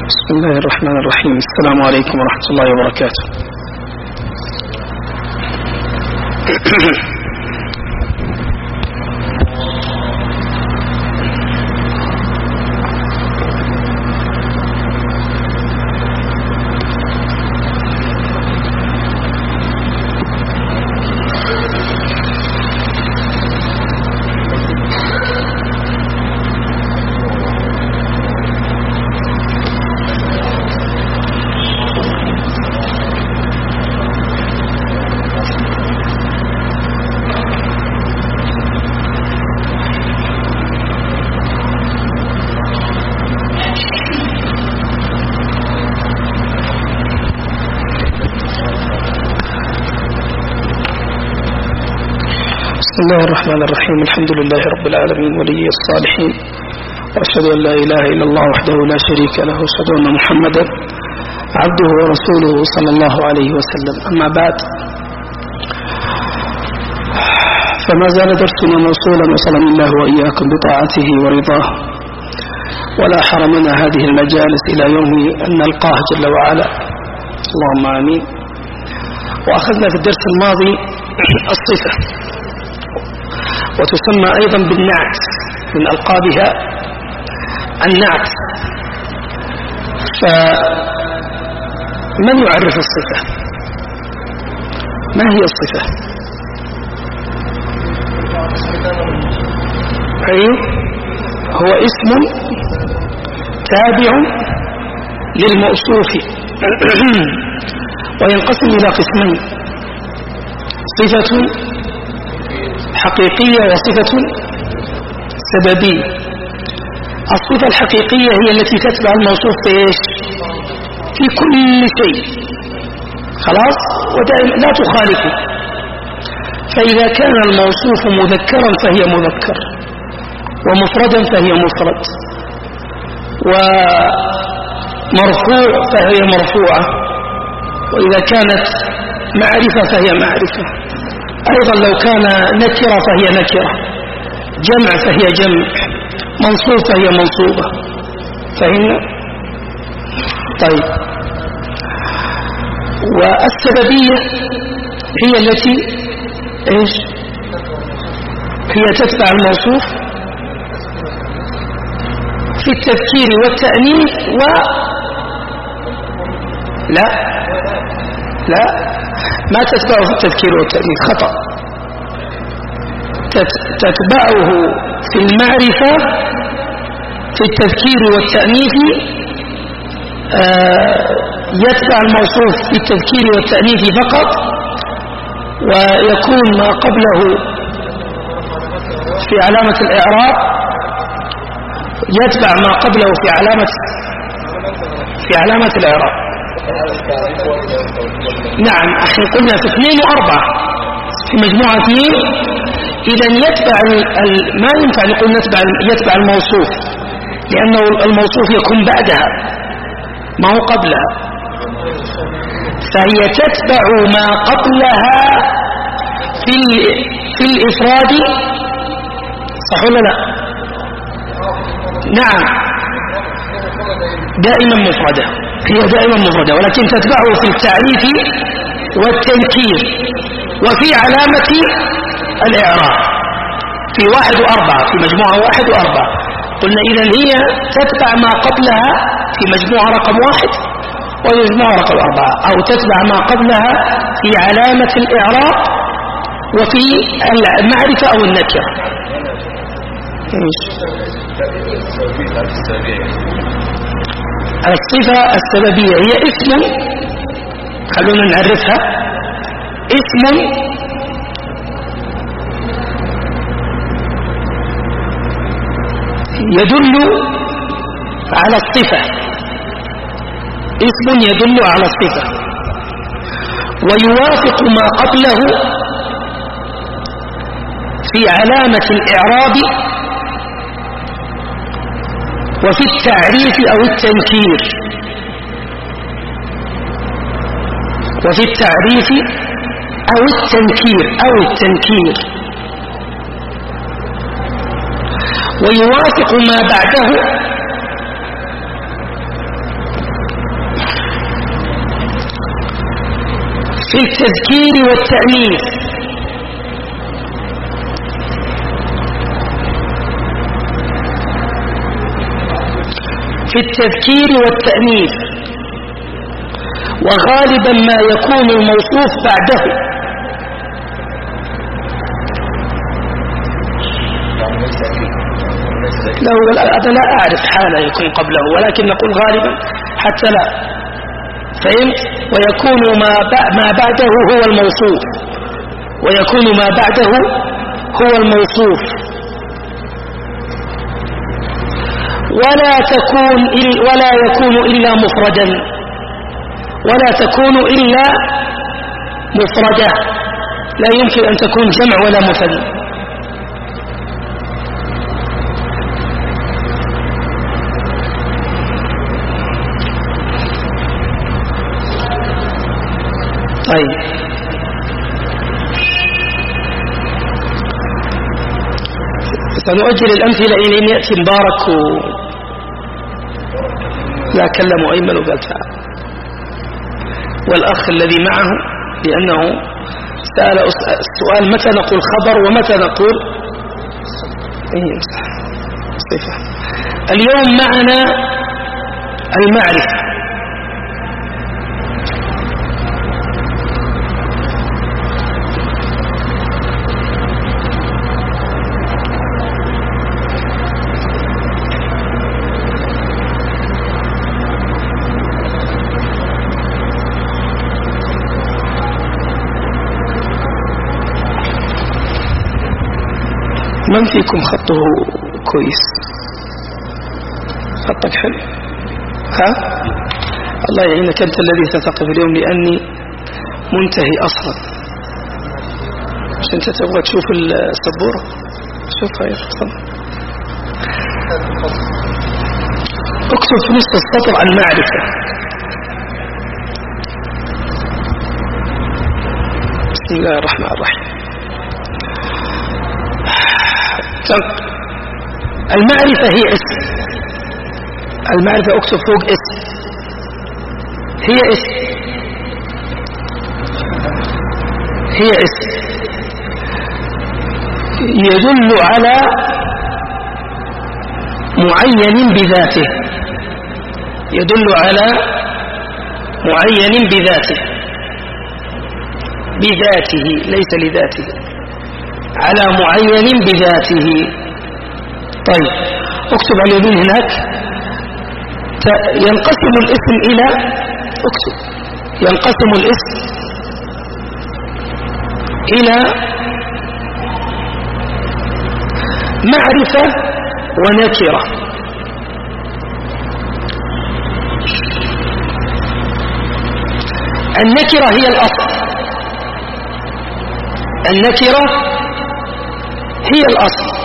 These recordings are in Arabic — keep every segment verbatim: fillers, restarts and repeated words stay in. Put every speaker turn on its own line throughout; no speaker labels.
بسم الله الرحمن الرحيم. السلام عليكم ورحمة الله وبركاته. بسم الله الرحمن الرحيم. الحمد لله رب العالمين ولي الصالحين، وأشهد أن لا إله إلا الله وحده لا شريك له، وأشهد أن محمدا عبده ورسوله صلى الله عليه وسلم. أما بعد، فما زال درسنا موصولا وصلنا الله وإياكم بطاعته ورضاه، ولا حرمنا هذه المجالس إلى يوم أن نلقاه جل وعلا، اللهم آمين. وأخذنا في الدرس الماضي الصفة، وتسمى أيضا بالنعت، من ألقابها النعت. فمن يعرف الصفة؟ ما هي الصفة؟ أيوه، هو اسم تابع للموصوف وينقسم إلى قسمين: صفة حقيقية وصفة سببية. الصفة الحقيقية هي التي تتبع الموصوف في إيش؟ في كل شيء، خلاص، ودائما لا تخالفه. فإذا كان الموصوف مذكرا فهي مذكر، ومفردا فهي مفرد، ومرفوع فهي مرفوعة، وإذا كانت معرفة فهي معرفة. أيضا لو كان نكرة فهي نكرة، جمع فهي جمع، منصوب فهي منصوبة. فهمنا؟ طيب، والسببية هي التي إيش؟ هي تتبع الموصوف في التذكير والتأنيث و لا لا ما تتبعه في التذكير والتأنيث، خطأ. تتبعه في المعرفة في التذكير والتأنيث، يتبع الموصوف في التذكير والتأنيث فقط، ويكون ما قبله في علامة الإعراب، يتبع ما قبله في علامة في علامة الإعراب. نعم أخي، قلنا في اثنين وأربعة في مجموعة اثنين. إذا يتبع ما ينفع نقول نتبع يتبع الموصوف، لأنه الموصوف يكون بعدها ما هو قبلها، فهي تتبع ما قبلها في في الإفراد، صح ولا لا؟ نعم، دائما مفردة، هي دائما مفردة، ولكن تتبعه في التعريف والتنكير وفي علامة الإعراب في واحد وأربعة، في مجموعة واحد وأربعة. قلنا إذا هي تتبع ما قبلها في مجموعة رقم واحد ومجموعة رقم أربعة، أو تتبع ما قبلها في علامة الإعراب وفي المعرفة أو النكرة. الصفة السببية هي اسم، خلونا نعرفها، اسم يدل على الصفة، اسم يدل على الصفة ويوافق ما قبله في علامة الإعراب وفي التعريف أو التنكير، وفي التعريف أو التنكير أو التنكير ويوافق ما بعده في التذكير والتأنيث. في التذكير والتأنيث، وغالبا ما يكون الموصوف بعده. لا هذا لا أعرف حالة يكون قبله، ولكن نقول غالبا حتى لا فهمت. ويكون ما ما بعده هو الموصوف، ويكون ما بعده هو الموصوف. ولا تكون ولا يكون إلا مفردا، ولا تكون إلا مفردة، لا يمكن أن تكون جمع ولا مثنى. طيب سنؤجل الأمثلة إلى أن يأتي مبارك و... لا كلموا أيمن وقال تعالى، والأخ الذي معه، لأنه سأل السؤال متى نقول خبر ومتى نقول إيه صفة. اليوم معنا المعرفة. من فيكم خطه كويس؟ خطك حلو؟ ها؟ الله يعينك أنت الذي ستقف اليوم، لأني منتهي أصلا. مش أنت تبغى تشوف السبورة؟ شوف خير. اكتب في نصف السطر عن معرفة. بسم الله الرحمن الرحيم. المعرفة هي اسم. المعرفة اكتب فوق اسم، هي اسم، هي اسم يدل على معين بذاته، يدل على معين بذاته، بذاته ليس لذاته، على معين بذاته. طيب اكتب على اليمين هناك. ينقسم الاسم إلى، اكتب ينقسم الاسم إلى معرفة ونكرة. النكرة هي الأصل، النكرة هي الأصل.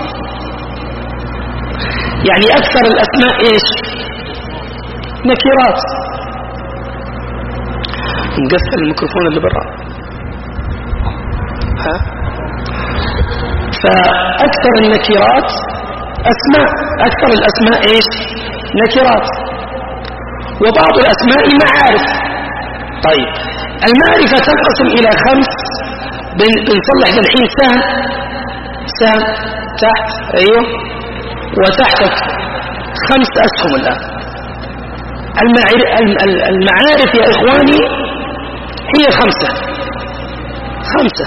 يعني أكثر الأسماء إيش؟ نكرات. نقفل الميكروفون اللي برا. ها؟ فأكثر النكرات أسماء، أكثر الأسماء إيش؟ نكرات، وبعض الأسماء معارف. طيب المعرفة تنقسم إلى خمس. بنصلح الحين سهم سهم تحت، أيوه، وتحتك خمس أسهم الآن. المعارف يا إخواني هي خمسة، خمسة.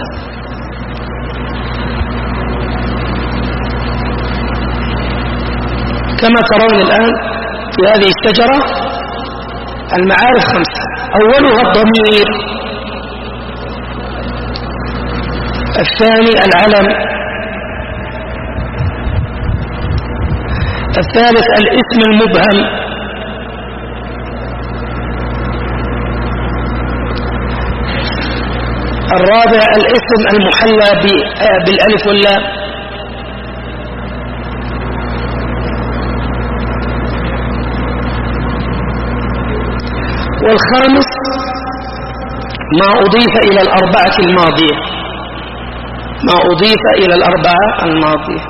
كما ترون الآن في هذه الشجرة المعارف خمسة. أولها الضمير، الثاني العلم، الثالث الاسم المبهم، الرابع الاسم المحلى بالالف واللام، والخامس ما أضيف إلى الأربعة الماضية، ما أضيف إلى الأربعة الماضية.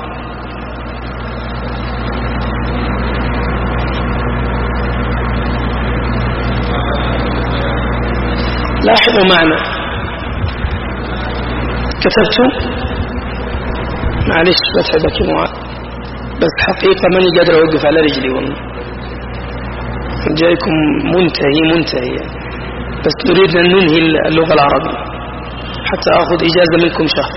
لاحظوا معنا كتبتم؟ معلش بتعبك يا معاذ، بس حقيقة ماني قادر أوقف على رجلي والله، جايكم منتهي منتهي، بس نريد أن ننهي اللغة العربية حتى أخذ إجازة منكم شهر.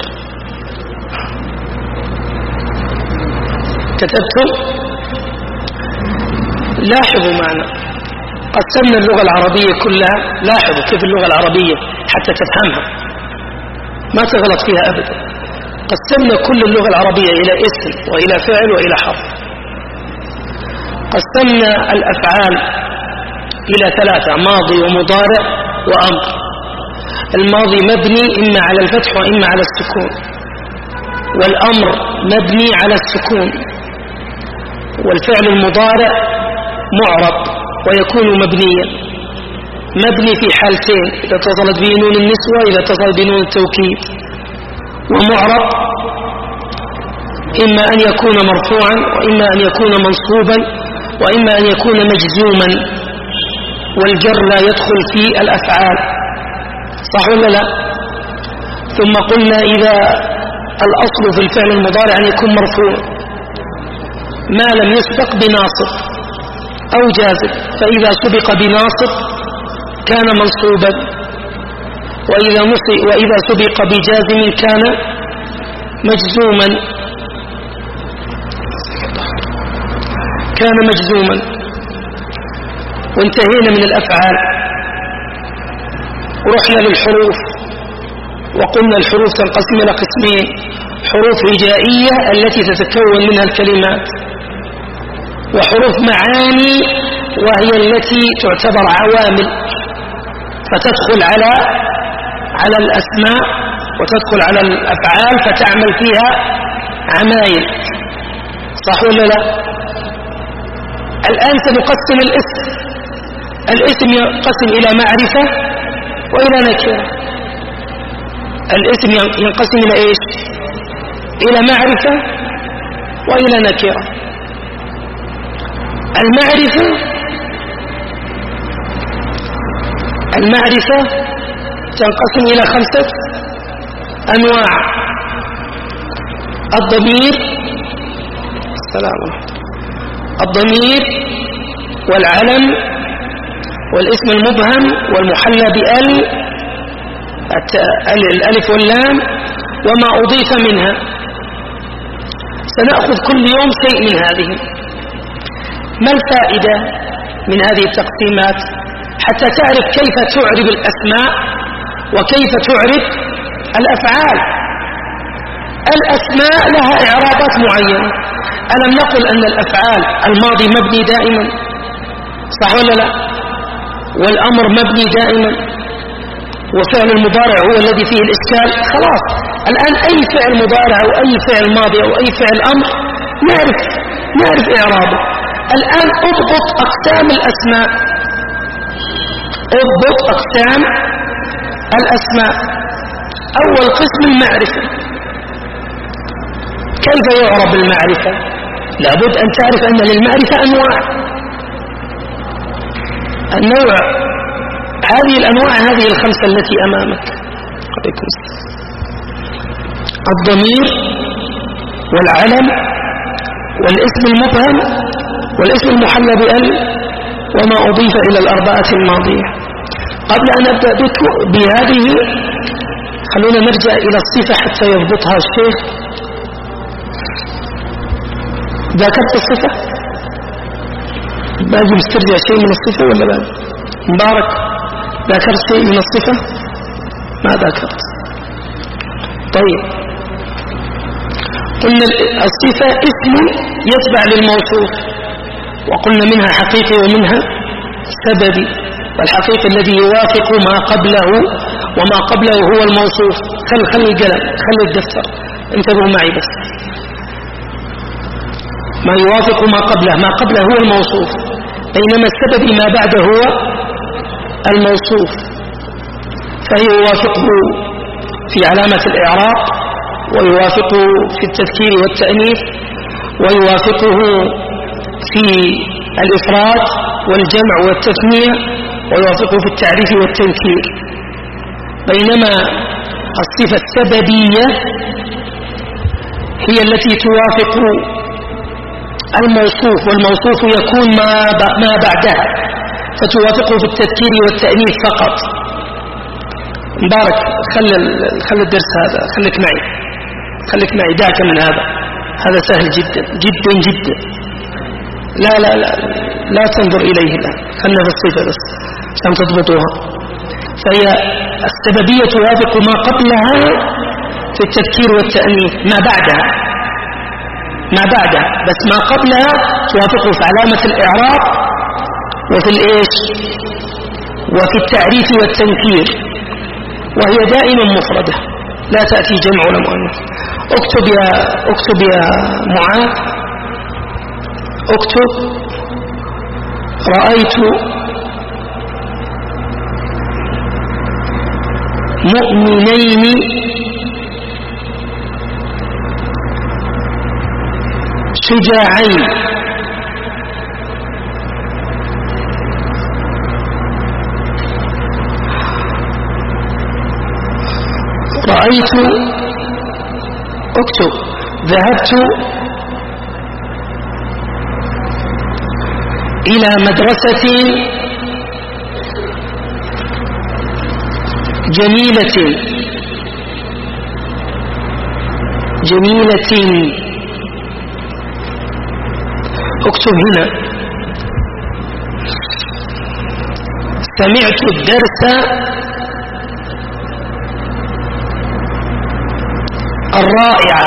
كتبتم؟ لاحظوا معنا، قسمنا اللغة العربية كلها، لاحظوا كيف اللغة العربية حتى تفهمها ما تغلط فيها أبدا. قسمنا كل اللغة العربية إلى اسم وإلى فعل وإلى حرف. قسمنا الأفعال إلى ثلاثة: ماضي ومضارع وأمر. الماضي مبني إما على الفتح وإما على السكون، والأمر مبني على السكون، والفعل المضارع معرب ويكون مبنيا. مبني في حالتين: إذا اتصلت به نون النسوة، إذا اتصلت بنون التوكيد. ومعرب إما أن يكون مرفوعا وإما أن يكون منصوبا وإما أن يكون مجزوما، والجر لا يدخل في الأفعال، صح ولا لا؟ ثم قلنا إذا الأصل في الفعل المضارع أن يكون مرفوع ما لم يسبق بناصب أو جازم، فإذا سبق بناصب كان منصوبا، وإذا, وإذا سبق بجازم كان مجزوما كان مجزوما. وانتهينا من الأفعال ورحنا للحروف، وقلنا الحروف تنقسم إلى قسمين: حروف هجائية التي تتكون منها الكلمات، وحروف معاني وهي التي تعتبر عوامل، فتدخل على على الأسماء وتدخل على الأفعال فتعمل فيها عمايل، صح ولا لا؟ الآن سنقسم الاسم. الاسم ينقسم إلى معرفة وإلى نكرة. الاسم ينقسم إلى إيش؟ إلى معرفة وإلى نكرة. المعرفة المعرفة تنقسم إلى خمسة أنواع: الضمير السلام الضمير والعلم والاسم المبهم والمحلى بأل، الألف واللام، وما أضيف منها. سنأخذ كل يوم شيء من هذه. ما الفائدة من هذه التقسيمات؟ حتى تعرف كيف تعرب الأسماء وكيف تعرب الأفعال. الأسماء لها إعرابات معينة. ألم نقل أن الأفعال الماضي مبني دائما، صح ولا لا؟ والأمر مبني دائما، وفعل المضارع هو الذي فيه الإشكال. خلاص الآن أي فعل مضارع أو أي فعل ماضي أو أي فعل أمر نعرف نعرف إعرابه. الآن اضبط أقسام الأسماء، اضبط أقسام الأسماء. أول قسم المعرفة. كيف يعرب المعرفة؟ لابد أن تعرف أن للمعرفة أنواع. النوع هذه الأنواع هذه الخمسة التي أمامك: الضمير والعلم والاسم المبهم والاسم المحلى بأل وما أضيف إلى الأربعة الماضية. قبل أن أبدأ بهذه خلونا نرجع إلى الصفة حتى يضبطها الشيخ. ذاكرت الصفة؟ باقي مسترجع شيء من الصفة ولا لا؟ مبارك ذاكرت شيء من الصفة؟ ما ذاكرت. طيب قلنا الصفة اسم يتبع للموصوف، وقلنا منها حقيقي ومنها سببي، والحقيقي الذي يوافق ما قبله وما قبله هو الموصوف. خل خل القلم خل الدفتر انتبهوا معي بس. ما يوافق ما قبله ما قبله هو الموصوف، بينما السبب ما بعده هو الموصوف، فهي يوافقه في علامة الإعراب، ويوافقه في التذكير والتأنيث، ويوافقه في الإفراد والجمع والتثنية، ويوافقه في التعريف والتنكير. بينما الصفة السببية هي التي توافق الموصوف، والموصوف يكون ما ما بعدها، فتوافقه في التذكير والتأنيث فقط. مبارك، خل خل الدرس هذا، خليك معي خليك معي دعك من هذا، هذا سهل جدا جدا جدا. لا لا لا لا تنظر إليه الآن، خلنا في الصفة بس عشان تضبطوها. فهي السببية توافق ما قبلها في التذكير والتأنيث، ما بعدها ما بعدها بس ما قبلها توافقه في علامة الإعراب وفي الإيش وفي التعريف والتنكير، وهي دائما مفردة لا تأتي جمع ولا مؤنث. اكتب يا اكتب يا معاذ، اكتب رأيت مؤمنين شجاعين. رأيت، اكتب ذهبت إلى مدرسة جميلة جميلة. اكتب هنا سمعت الدرس الرائع.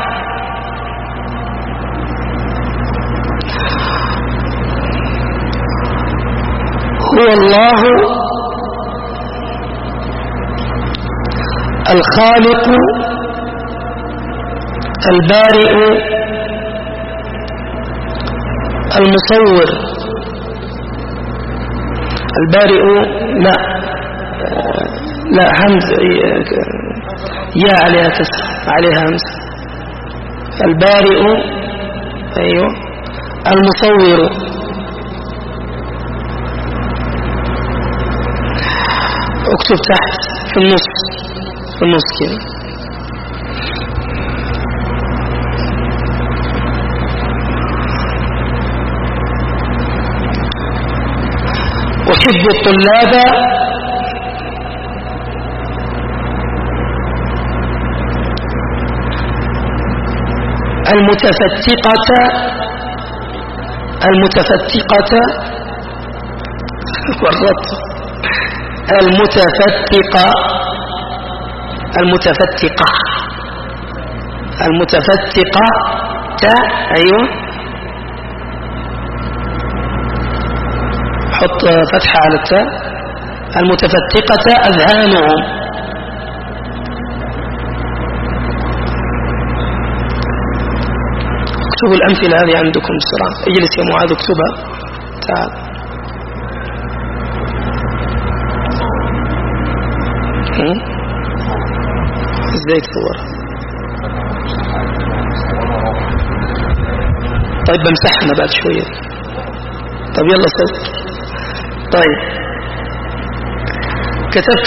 هو الله الخالق البارئ المصور. البارئ لا لا همز، يا عليها كسر، عليها همز. البارئ ايوه المصور. اكتب تحت في النص في النص كده أحب الطلاب المتفتقة المتفتقة والربط المتفتقة المتفتقة المتفتقة تاء أيوة، حط فتحة على التاء. المتفتقة أذهانهم. اكتبوا الأمثلة هذه عندكم بسرعة. اجلس يا معاذ اكتبها. تعال ازاي تصورها؟ طيب بمسحنا بعد شوية. طيب يلا صوت. طيب كتبت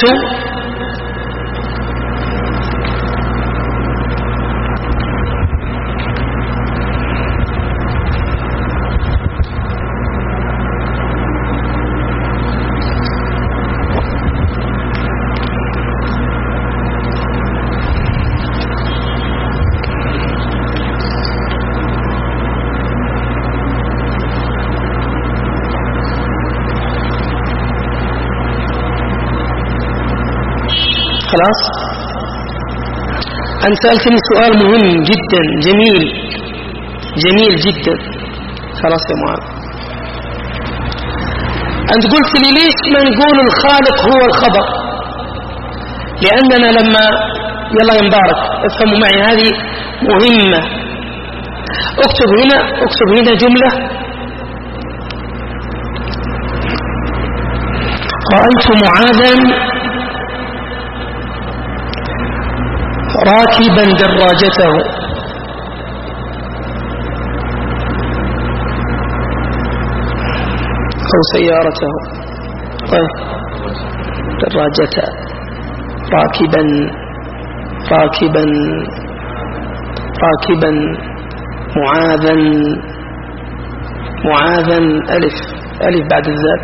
خلاص. أنت سألتني سؤال مهم جدا جميل جميل جدا. خلاص يا معاذ، أنت قلت لي ليش ما نقول الخالق هو الخبر؟ لأننا لما يلا يا مبارك افهموا معي، هذه مهمة. اكتب هنا اكتب هنا جملة رأيت معاذا راكبا دراجته. أو سيارته. طيب دراجته راكبا راكبا راكبا معاذا معاذا ألف ألف بعد الذات.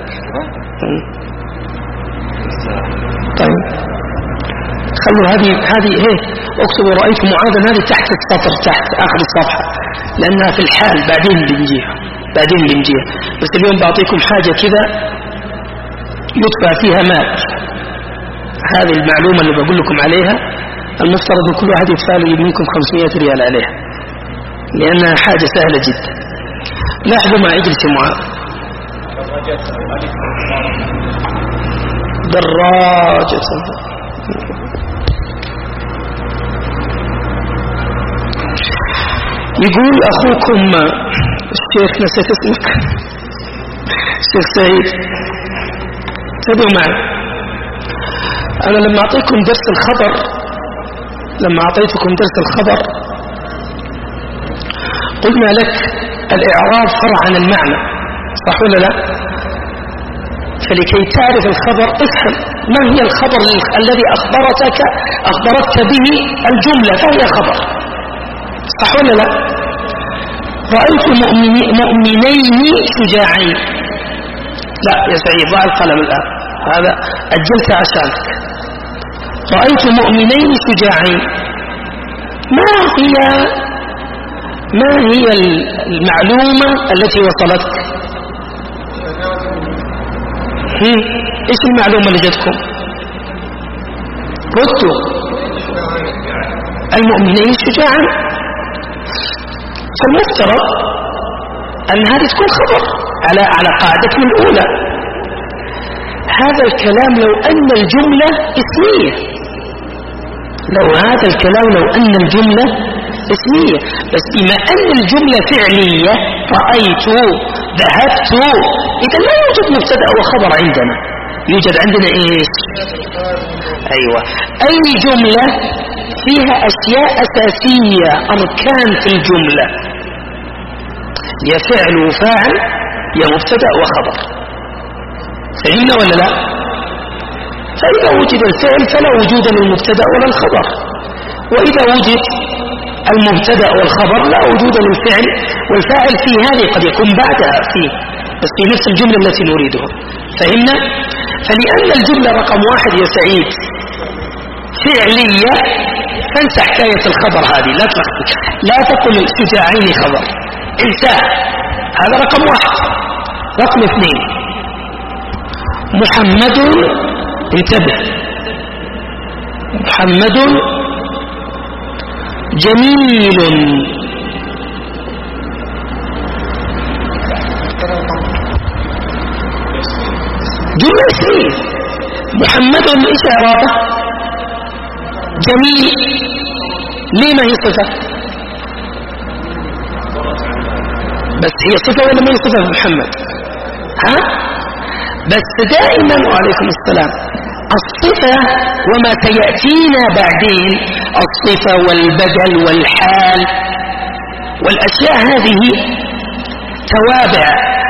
طيب خلوا هذه هذه هي اكتبوا رأيت معاذا هذه تحت السطر تحت آخر الصفحة لأنها في الحال بعدين بنجيها بعدين بنجيها بس اليوم بعطيكم حاجة كذا يدفع فيها مال. هذه المعلومة اللي بقول لكم عليها المفترض كل واحد يدفع لي منكم خمسمائة ريال عليها لأنها حاجة سهلة جدا. لاحظوا ما اجلس معاذ. دراجة يقول أخوكم الشيخ نسيت اسمك الشيخ سعيد تابعوا معي. أنا لما أعطيكم درس الخبر لما أعطيتكم درس الخبر قلنا لك الإعراب فرع عن المعنى صح ولا لا؟ فلكي تعرف الخبر افهم ما هي الخبر الذي أخبرتك أخبرتك به الجملة فهي خبر صح ولا لا؟ رأيت مؤمنين شجاعين. لا يا سعيد ضع القلم الآن هذا أجلت عشانك. رأيت مؤمنين شجاعين ما هي ما هي المعلومة التي وصلتك؟ ايش المعلومة اللي جتكم؟ ردوا. المؤمنين شجاعا فالمفترض أن هذه تكون خبر على على قاعدتنا الأولى. هذا الكلام لو أن الجملة اسمية لو هذا الكلام لو أن الجملة اسمية بس بما أن الجملة فعلية رأيت ذهبت إذا لا يوجد مبتدأ وخبر عندنا يوجد عندنا إيش؟ أيوة أي جملة فيها أشياء أساسية أركان في الجملة يا فعل وفاعل يا مبتدأ وخبر فهمنا ولا لا؟ فإذا وجد الفعل فلا وجود للمبتدأ ولا الخبر وإذا وجد المبتدأ والخبر لا وجود للفعل والفاعل في هذه قد يكون بعدها فيه بس في نفس الجملة التي نريدها فهمنا؟ فلأن الجملة رقم واحد يا سعيد فعلية فانسى حكاية الخبر هذه لا تلخبط لا تقل شجاعين خبر انساه هذا رقم واحد. رقم اثنين محمد انتبه محمد جميل جملة اسمية محمد ايش اعرابه؟ جميل ليه ما هي صفة؟ بس هي صفة ولا ما هي صفة محمد؟ ها؟ بس دائما وعليكم السلام الصفة وما سيأتينا بعدين الصفة والبدل والحال والأشياء هذه توابع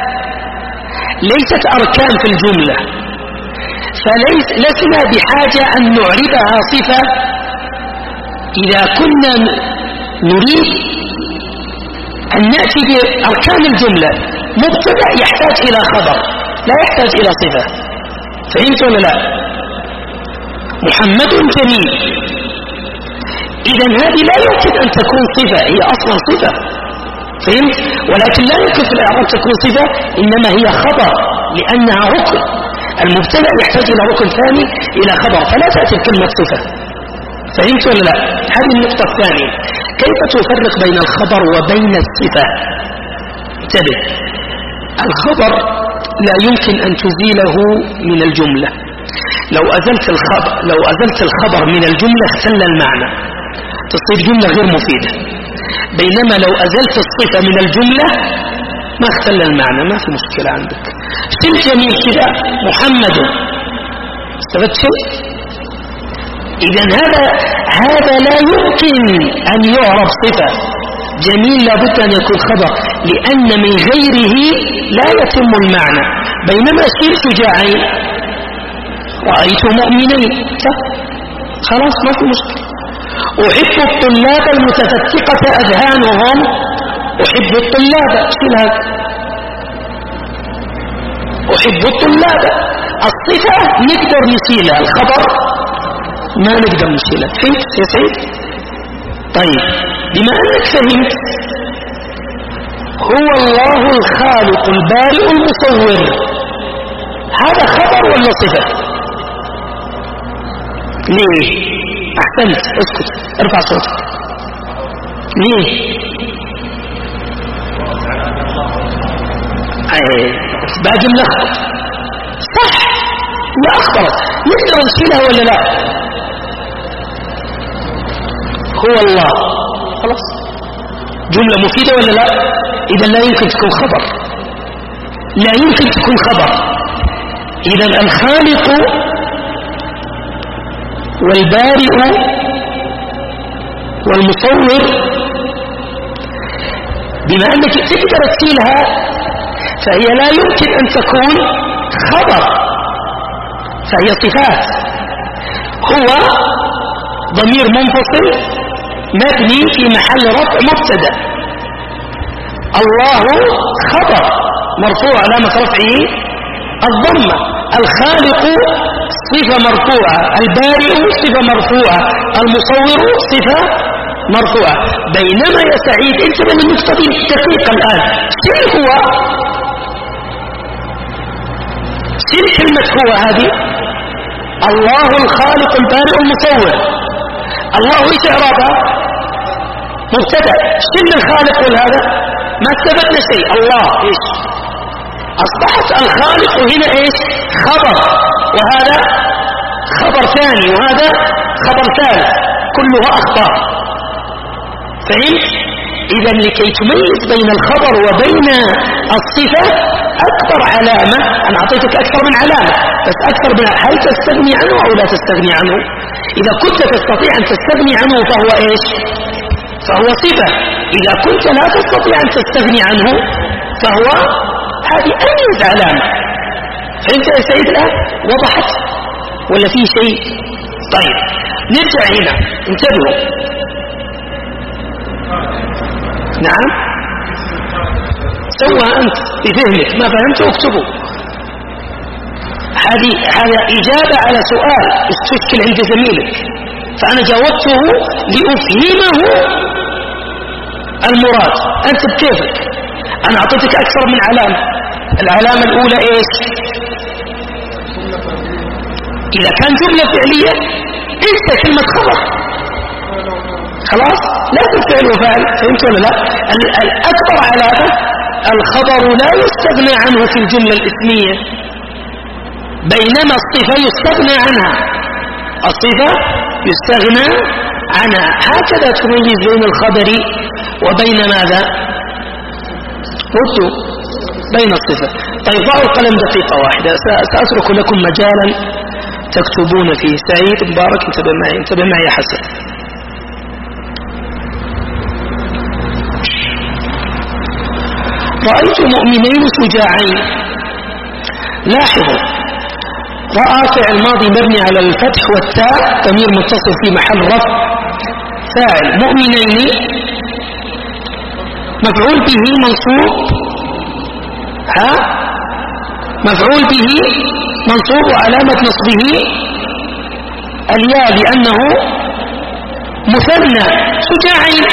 ليست أركان في الجملة فليس لسنا بحاجة أن نعربها صفة إذا كنا نريد أن نأتي بأركان الجملة مبتدأ يحتاج إلى خبر لا يحتاج إلى صفة فهمت ولا لا؟ محمد جميل إذن هذه لا يمكن أن تكون صفة هي أصلا صفة فهمت؟ ولكن لا يمكن في الإعراب تكون صفة إنما هي خبر لأنها ركن المبتدأ يحتاج إلى ركن ثاني إلى خبر فلا تأتي كلمة صفة فهمت ولا لا؟ هذه النقطة الثانية كيف تفرق بين الخبر وبين الصفة؟ انتبه الخبر لا يمكن أن تزيله من الجملة لو أزلت الخبر لو أزلت الخبر من الجملة اختل المعنى تصير جملة غير مفيدة بينما لو أزلت الصفة من الجملة ما اختل المعنى ما في مشكلة عندك شيء جميل كده محمد استفدت شيء إذن هذا هذا لا يمكن أن يعرف صفة جميل لابد أن يكون خبر لأن من غيره لا يتم المعنى بينما شيء شجاعين رأيت مؤمنين خلاص ما في مشكلة أحب الطلاب المتفتقة أذهانهم، أحب الطلاب شيلها، أحب الطلاب. الصفة نقدر نشيلها، الخبر ما نقدر نشيلها. فهمت يا سيد؟ طيب بما أنك فهمت، هو الله الخالق البارئ المصور، هذا خبر ولا صفة؟ ليه؟ أحسنت، اسكت، ارفع صوتك. ليه؟ ايه باقي ملخبط. صح، يا أخبرت، نقدر نشيلها ولا لا؟ هو الله، خلاص، جملة مفيدة ولا لا؟ إذا لا يمكن تكون خبر، لا يمكن تكون خبر. إذا الخالق والبارئ والمصور، بما أنك تقدر تشيلها فهي لا يمكن أن تكون خبر، فهي صفات. هو ضمير منفصل مبني في محل رفع مبتدا، الله خبر مرفوع علامة رفعه الضمة، الخالق صفة مرفوعة، البارئ صفة مرفوعة، المصور صفة مرفوعة. بينما يا سعيد انتبه للنقطة دي دقيقة الآن، شنو هو؟ شنو كلمة هو هذه؟ الله الخالق البارئ المصور. الله ايش اعرابها؟ مبتدا. شنو الخالق هذا؟ ما استفدنا شيء. الله ايش؟ اصبحت الخالق هنا ايش؟ خبر، وهذا خبر ثاني، وهذا خبر ثالث، كلها اخبار. فهمت؟ اذا لكي تميز بين الخبر وبين الصفة اكبر علامة، انا اعطيتك اكثر من علامة، بس اكثر من هل تستغني عنه او لا تستغني عنه؟ اذا كنت تستطيع ان تستغني عنه فهو ايش؟ فهو صفة. اذا كنت لا تستطيع ان تستغني عنه فهو، هذه اميز علامة. فهمت يا سيد الان؟ وضحت ولا في شيء؟ طيب نرجع هنا، انتبهوا. نعم، سوى أنت بفهمك، ما فهمته اكتبه. هذه هذا إجابة على سؤال استشكل عند زميلك، فأنا جاوبته لأفهمه المراد. أنت بكيفك، أنا أعطيتك أكثر من علامة. العلامة الأولى إيش؟ إذا كان جملة فعلية انسى كلمة خبر، خلاص لا تفعل وفعل. فهمت ولا لا؟ الأكبر علامة الخبر لا يستغنى عنه في الجملة الاسمية، بينما الصفة يستغنى عنها، الصفة يستغنى عنها. هكذا تميز بين الخبر وبين ماذا؟ ردوا بين الصفة. طيب ضعوا القلم دقيقة واحدة، سأترك لكم مجالا تكتبون فيه. سعيد مبارك انتبه معي، انتبه معي يا حسن. رأيت مؤمنين شجاعين. لاحظوا، رأى فعل ماضي مبني على الفتح والتاء، ضمير متصل في محل رفع فاعل. مؤمنين مفعول به منصوب، ها مفعول به منصوب وعلامة نصبه الياء لأنه مثنى. شجاعين،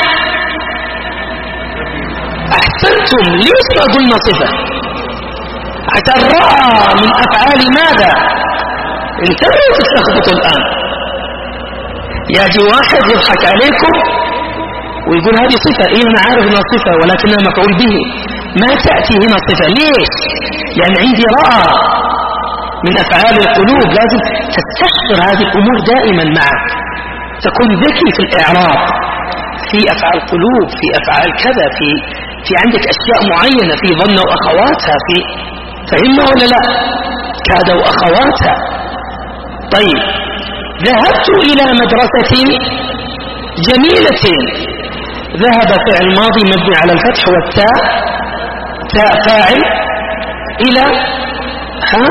أحسنتم، ليش ما قلنا صفة؟ عشان رأى من أفعال ماذا؟ انتبهوا تتلخبطوا الآن. يجي واحد يضحك عليكم ويقول هذه صفة، إيه أنا عارف أنها صفة ولكنها مفعول به، ما تأتي هنا صفة. ليش؟ لأن عندي رأى من أفعال القلوب، لازم تستشعر هذه الأمور دائما معك، تكون ذكي في الإعراب، في أفعال قلوب، في أفعال كذا، في في عندك أشياء معينة، في ظن وأخواتها، في فهمنا ولا لا؟ كاد وأخواتها. طيب ذهبت إلى مدرسة جميلة. ذهب فعل ماضي مبني على الفتح والتاء، تاء فاعل، إلى ها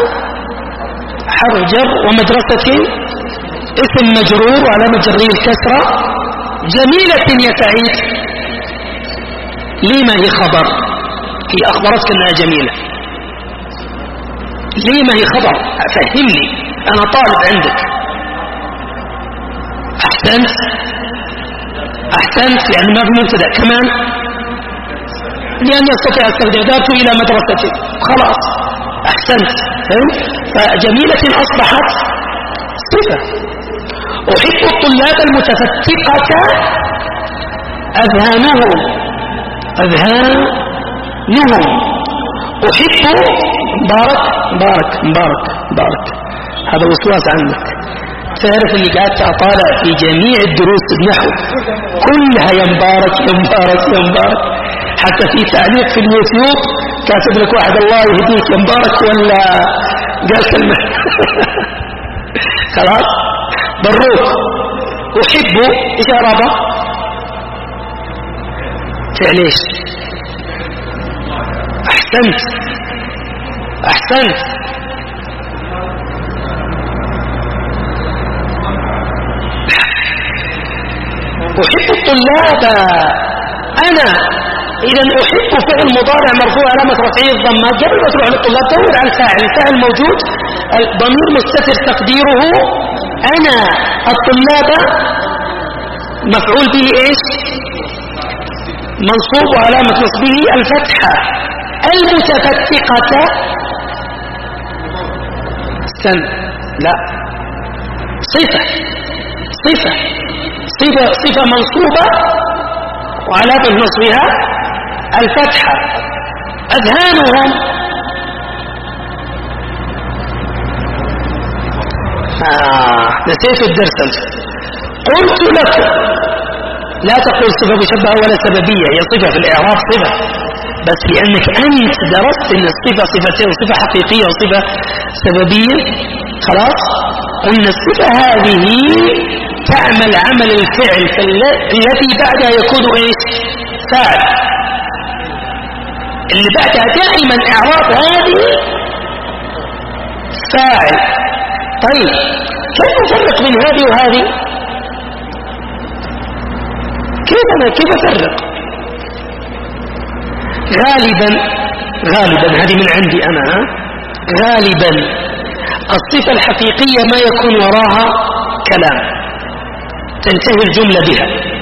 حرف جر، ومدرسة اسم مجرور وعلامة جره الكسرة جميلة يا سعيد ليه ما هي خبر؟ هي أخبرتك أنها جميلة، ليه ما هي خبر؟ فهمني، أنا طالب عندك. أحسنت أحسنت يعني ما في مبتدأ كمان، لأن يستطيع أستخدم ذهبت إلى مدرستي خلاص. أحسنت، فجميلة أصبحت صفة. أحب الطلاب المتفتقة أذهانهم أذهانهم أحب مبارك مبارك مبارك مبارك هذا وسواس عنك. تعرف اللي قاعد أطالع في جميع الدروس النحو كلها يا مبارك يا مبارك يا مبارك، حتى في تعليق في اليوتيوب كاتب لك واحد الله يهديك يا مبارك ولا قال كلمة خلاص. بروك أحب إيش أرابة تعليش. أحسنت أحسنت أحب الطلاب أنا. إذا أحب فعل مضارع مرفوع علامة رفعه الضمة. قبل ما تروح للطلاب دور على الفاعل، الفاعل موجود، الضمير مستتر تقديره أنا. الطلاب مفعول به إيش؟ منصوب وعلامة نصبه الفتحة. المتفتقة سن لا صفة صفة صفة صفة منصوبة وعلامة نصبها الفتحة. أذهانهم آه نسيت الدرس. قلت لكم لا تقول صفة مشبهة ولا سببية، هي صفة في الإعراب صفة، بس لأنك أنت درست أن الصفة صفتين، صفة حقيقية وصفة سببية. خلاص قلنا الصفة هذه تعمل عمل الفعل الذي بعدها يكون إيش؟ فاعل. اللي بعدها دائما إعراب هذه فاعل. طيب كيف نفرق بين هذه وهذه؟ كيف أنا كيف أفرق؟ غالبا غالبا هذه من عندي أنا ها؟ غالبا الصفة الحقيقية ما يكون وراها كلام تنتهي الجملة بها.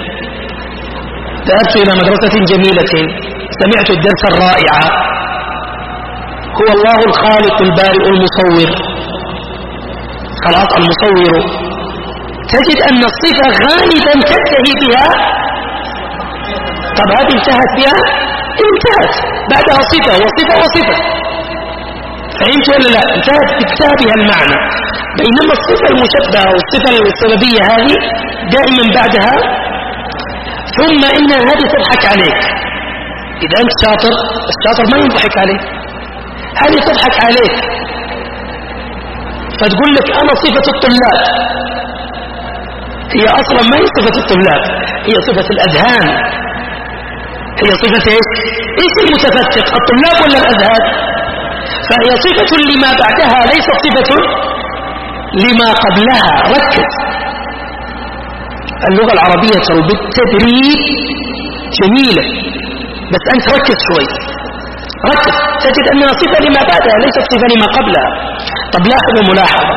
ذهبت إلى مدرسة جميلة، سمعت الدرس الرائع، هو الله الخالق البارئ المصور. خلاص المصور، تجد أن الصفة غالبا تنتهي بها. طب هذه انتهت بها؟ انتهت بعدها صفة وصفة وصفة، فهمت ولا لا؟ انتهت بكتابها المعنى. بينما الصفة المشبهة والصفة السببية هذه دائما بعدها ثم إن هذه تضحك عليك. إذا أنت شاطر، الشاطر ما يضحك عليك، هذه تضحك عليك فتقول لك أنا صفة الطلاب. هي أصلا ما هي صفة الطلاب، هي صفة الأذهان، هي صفة إيش؟ إيش المتفتق؟ الطلاب ولا الأذهان؟ فهي صفة لما بعدها ليست صفة لما قبلها. ركز، اللغة العربية بالتدريب جميلة، بس أنت ركز شوي، ركز تجد أنها صفة لما بعدها ليست صفة لما قبلها. طب لاحظوا ملاحظة،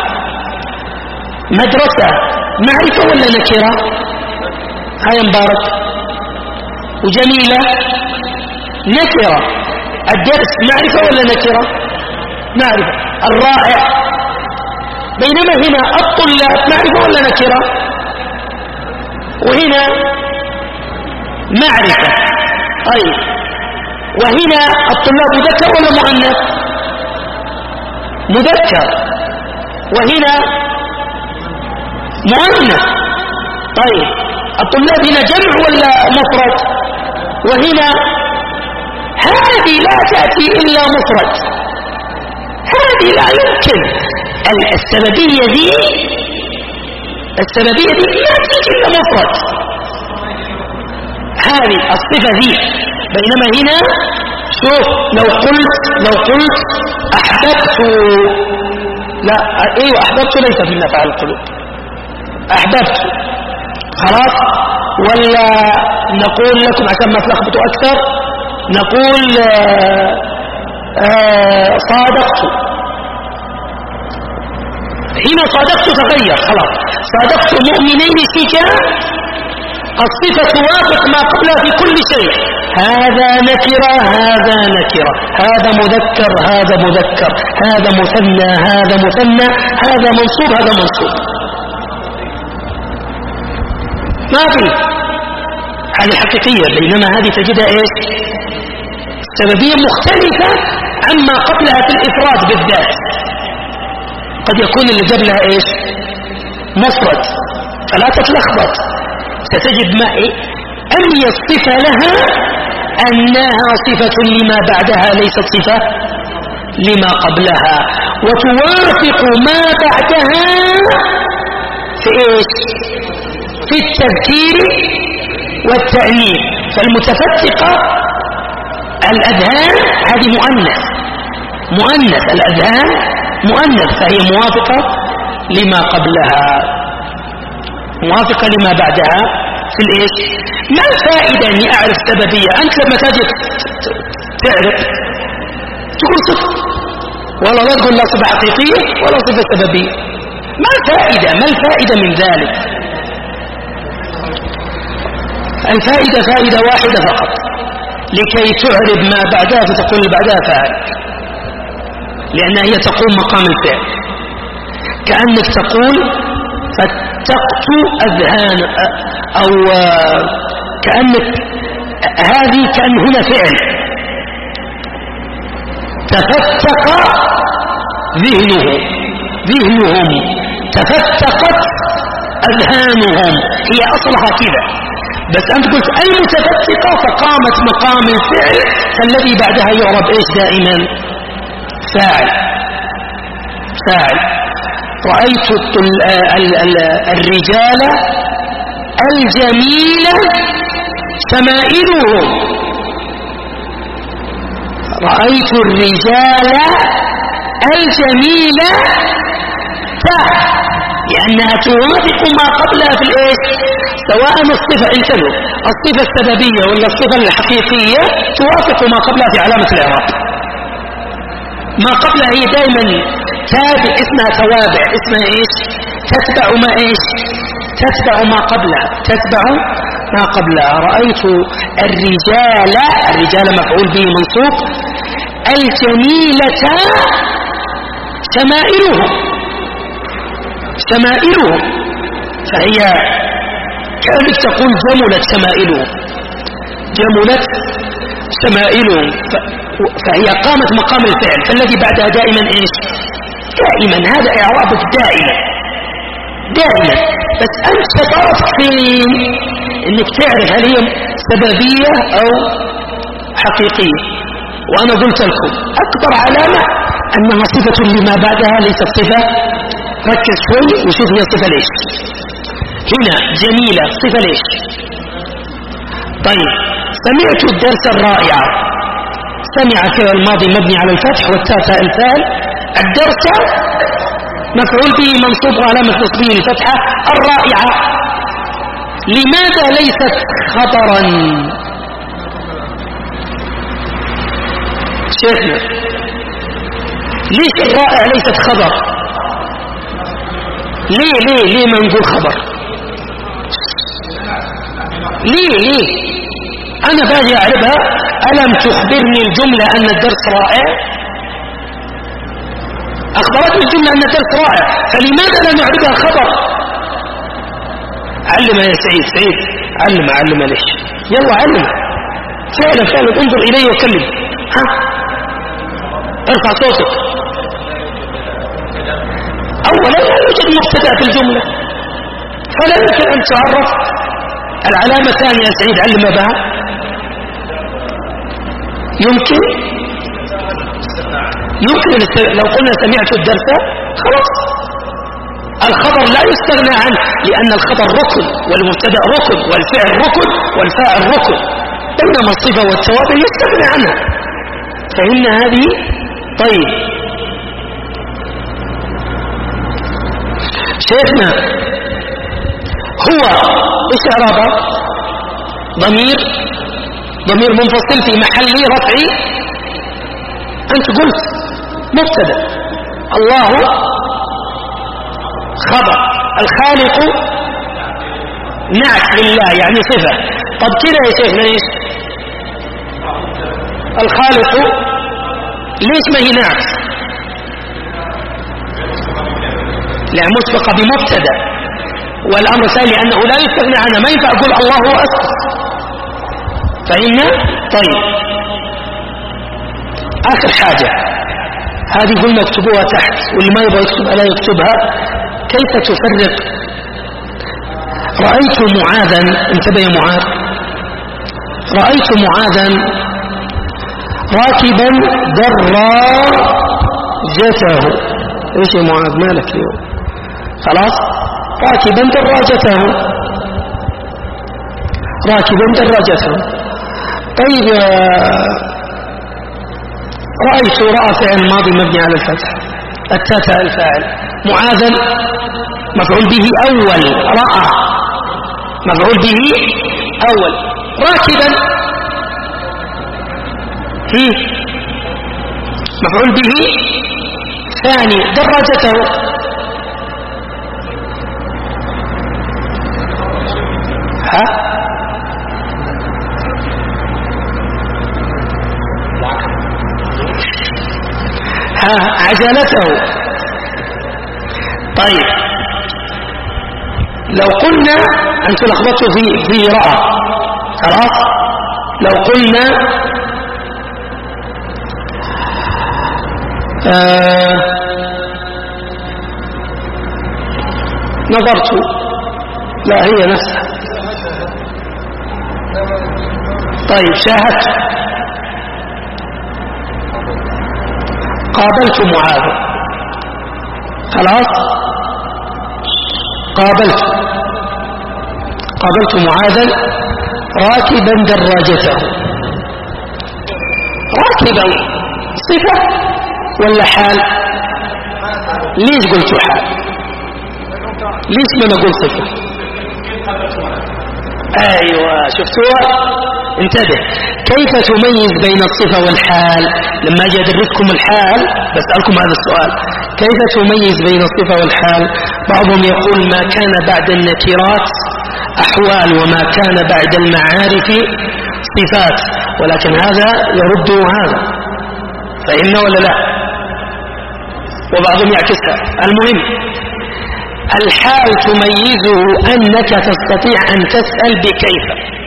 مدرسة معرفة ولا نكرة؟ هاي مبارك. وجميلة نكرة. الدرس معرفة ولا نكرة؟ معرفة. الرائع. بينما هنا الطلاب معرفة ولا نكرة؟ وهنا معرفة. طيب وهنا الطلاب مذكر ولا مؤنث؟ مذكر. وهنا مؤنث. طيب الطلاب هنا جمع ولا مفرد؟ وهنا هذه لا تأتي إلا مفرد، هذه لا يمكن. السببية دي السببية دي لا تأتي إلا مفرد، هذه الصفة دي. بينما هنا شوف، لو قلت لو قلت أحببت، لا أيوة أحببت ليس في نفع القلوب، أحببت خلاص ولا نقول لكم عشان ما تلخبطوا أكثر نقول آآ آآ صادقت. هنا صادقت تغير خلاص، صادقت مؤمنين شجاع الصفة توافق ما قبلها في كل شيء، هذا نكرة هذا نكرة، هذا مذكر هذا مذكر، هذا مثنى هذا مثنى، هذا منصوب هذا منصوب. ما في هذه حقيقية، بينما هذه تجدها ايش؟ سببية مختلفة عما قبلها في الإفراد بالذات. قد يكون اللي قبلها ايش؟ مفرد، فلا تتلخبط، ستجد ما إيه؟ أي الصفة لها أنها صفة لما بعدها ليست صفة لما قبلها، وتوافق ما بعدها في ايش؟ في التذكير والتأنيث. فالمتفتقة الأذهان هذه مؤنث مؤنث الأذهان مؤنث، فهي موافقة لما قبلها موافقة لما بعدها في الايش؟ ما الفائدة اني اعرف سببية؟ انت لما تجي تعرف تقول صفة، والله لا تقول لا صفة حقيقية ولا صفة سببية. ما الفائدة؟ ما الفائدة من ذلك؟ الفائدة فائدة واحدة فقط، لكي تعرب ما بعدها فتقول بعدها فاعل، لأنها هي تقوم مقام الفعل. كأنك تقول فتقت أذهان، أو كأنك هذه كأن هنا فعل تفتق ذهنه ذهنهم تفتقت أذهانهم، هي أصلها كذا، بس أنت قلت المتفتقة فقامت مقام الفعل، فالذي بعدها يعرب إيش دائما؟ فاعل فاعل. رأيت الرجال الجميلة شمائلهم، رأيت الرجال الجميلة فاعل، لأنها توافق ما قبلها في الإيش؟ سواء الصفة انتبهوا الصفة السببية ولا الصفة الحقيقية توافق ما قبلها في علامة الإعراب. ما قبلها هي دائما تابع، اسمها توابع، اسمها ايش؟ تتبع ما ايش؟ تتبع ما قبلها، تتبع ما قبلها. رأيت الرجال، الرجال مفعول به منصوب، الجميلة شمائلهم شمائلهم، فهي كأنك تقول جملت شمائلهم جملت شمائلهم، فهي قامت مقام الفعل، فالذي بعدها دائما ايش؟ دائما، هذا اعرابك دائما دائما. بس انت شطرت فين؟ انك تعرف هل هي سببية او حقيقية. وانا قلت لكم اكبر علامة انها صفة لما بعدها ليست صفة. ركز شوي وشوف هي صفة ليش. هنا جميلة صفة ليش؟ طيب سمعت الدرس الرائع، سمع فعل الماضي مبني على الفتح والتاء فاعل الفاعل، الدرس مفعول به منصوب وعلامة نصبه الفتحة، الرائعة لماذا ليست خطرا؟ شيخنا ليش الرائع ليست خبر؟ ليه ليه ليه ما نقول خبر؟ ليه ليه انا باجي اعربها، الم تخبرني الجملة ان الدرس رائع؟ اخبرتني الجملة ان الدرس رائع، فلماذا لا نعربها خبر؟ علمها يا سعيد، سعيد علمها علمها ليش؟ يلا علمها فعلا فعلا، انظر الي وكلم، ها ارفع صوتك. اولا لا يوجد مبتدأ في الجملة، فلا يمكن ان تعرف. العلامة الثانية يا سعيد علمها بها، يمكن يمكن لو قلنا سمعت الدرس خلاص الخبر لا يستغنى عنه، لأن الخبر ركن والمبتدأ ركن والفعل ركن والفاعل ركن، بينما الصفة والتوابع يستغنى عنها، فإن هذه. طيب شيخنا هو ايش اعرابه؟ ضمير ضمير منفصل في محل رفع. أنت قلت مبتدأ، الله خبر، الخالق نعت لله يعني صفة. طب كده يا شيخ ليش الخالق ليش ما هي نعت؟ لأن مسبقة بمبتدأ، والأمر الثاني لأنه لا يستغنى عنها، ما ينفع أقول الله هو أسس. فإن طيب آخر حاجة هذه قلنا اكتبوها تحت، واللي ما يبغى يكتبها لا يكتبها. كيف تفرق؟ رأيت معاذا، انتبه يا معاذ، رأيت معاذا راكبا دراجته. ايش يا معاذ مالك اليوم؟ خلاص، راكبا دراجته، راكبا دراجته. طيب رأيت رأى فعل ماضي مبني على الفتح، التاء الفاعل، معاذا مفعول به أول، رأى مفعول به أول، راكبا هي مفعول به ثاني، دراجته ها ها عجلته. طيب لو قلنا أنتم لخبطوا في في رأى، خلاص لو قلنا آه نظرت، لا هي نفسها. طيب شاهدت، قابلت معاذ، خلاص قابلت قابلت معاذا راكبا دراجته. راكبا صفة ولا حال؟ ليش قلت حال؟ ليش ما نقول صفة؟ ايوه شفتوها؟ انتبه، كيف تميز بين الصفة والحال؟ لما اجي ادرسكم الحال بسألكم هذا السؤال، كيف تميز بين الصفة والحال؟ بعضهم يقول ما كان بعد النكرات أحوال وما كان بعد المعارف صفات، ولكن هذا يرد هذا، فإن ولا لا؟ وبعضهم يعكسها. المهم الحال تميزه أنك تستطيع أن تسأل بكيف.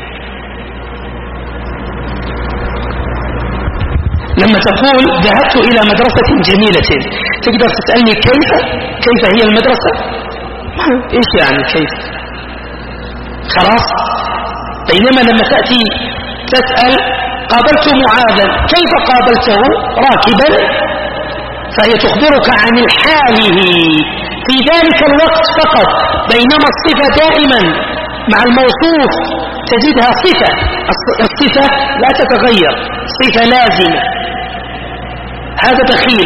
لما تقول ذهبت إلى مدرسة جميلة، تقدر تسألني كيف؟ كيف هي المدرسة؟ إيش يعني كيف؟ خلاص. بينما لما تأتي تسأل قابلت معاذا، كيف قابلته؟ راكبا، فهي تخبرك عن حاله في ذلك الوقت فقط، بينما الصفة دائما مع الموصوف تجدها صفة، الصفة لا تتغير، صفة لازمة. هذا بخيل،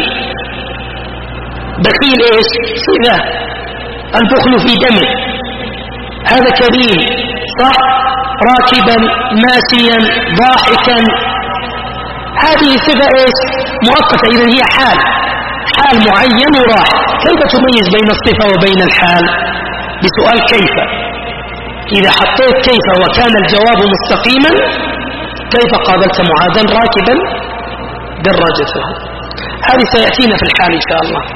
بخيل ايش؟ صفة، البخل في دمه. هذا كريم، صح؟ راكبا، ماشيا، ضاحكا، هذه صفة ايش؟ مؤقتة، إذا هي حال، حال معين وراح. كيف تميز بين الصفة وبين الحال؟ بسؤال كيف. إذا حطيت كيف وكان الجواب مستقيما، كيف قابلت معاذا راكبا دراجته؟ هذه سيأتينا في الحال إن شاء الله.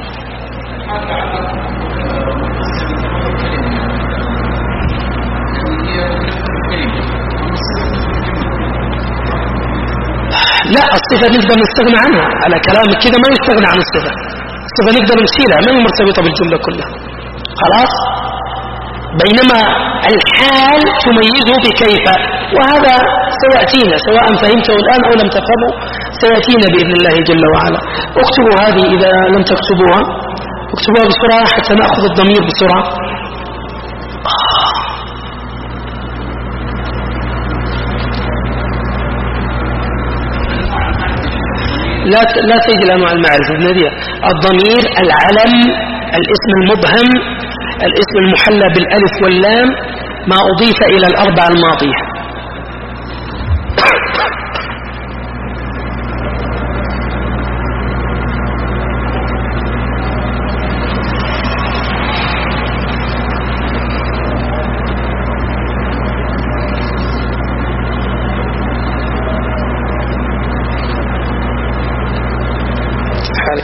لا، الصفة نقدر نستغنى عنها، على كلامك كده ما يستغنى عن الصفة. الصفة نقدر نشيلها، ما هي مرتبطة بالجملة كلها، خلاص. بينما الحال تميزه بكيف، وهذا سيأتينا سواء فهمته الآن أو لم تفهمه، سيأتينا بإذن الله جل وعلا. اكتبوا هذه إذا لم تكتبوها، اكتبوها بسرعة حتى نأخذ الضمير بسرعة. لا لا تجد أنواع المعرفة النادية. الضمير، العلم، الاسم المبهم، الاسم المحلى بالألف واللام، ما أضيف إلى الأربعة الماضية.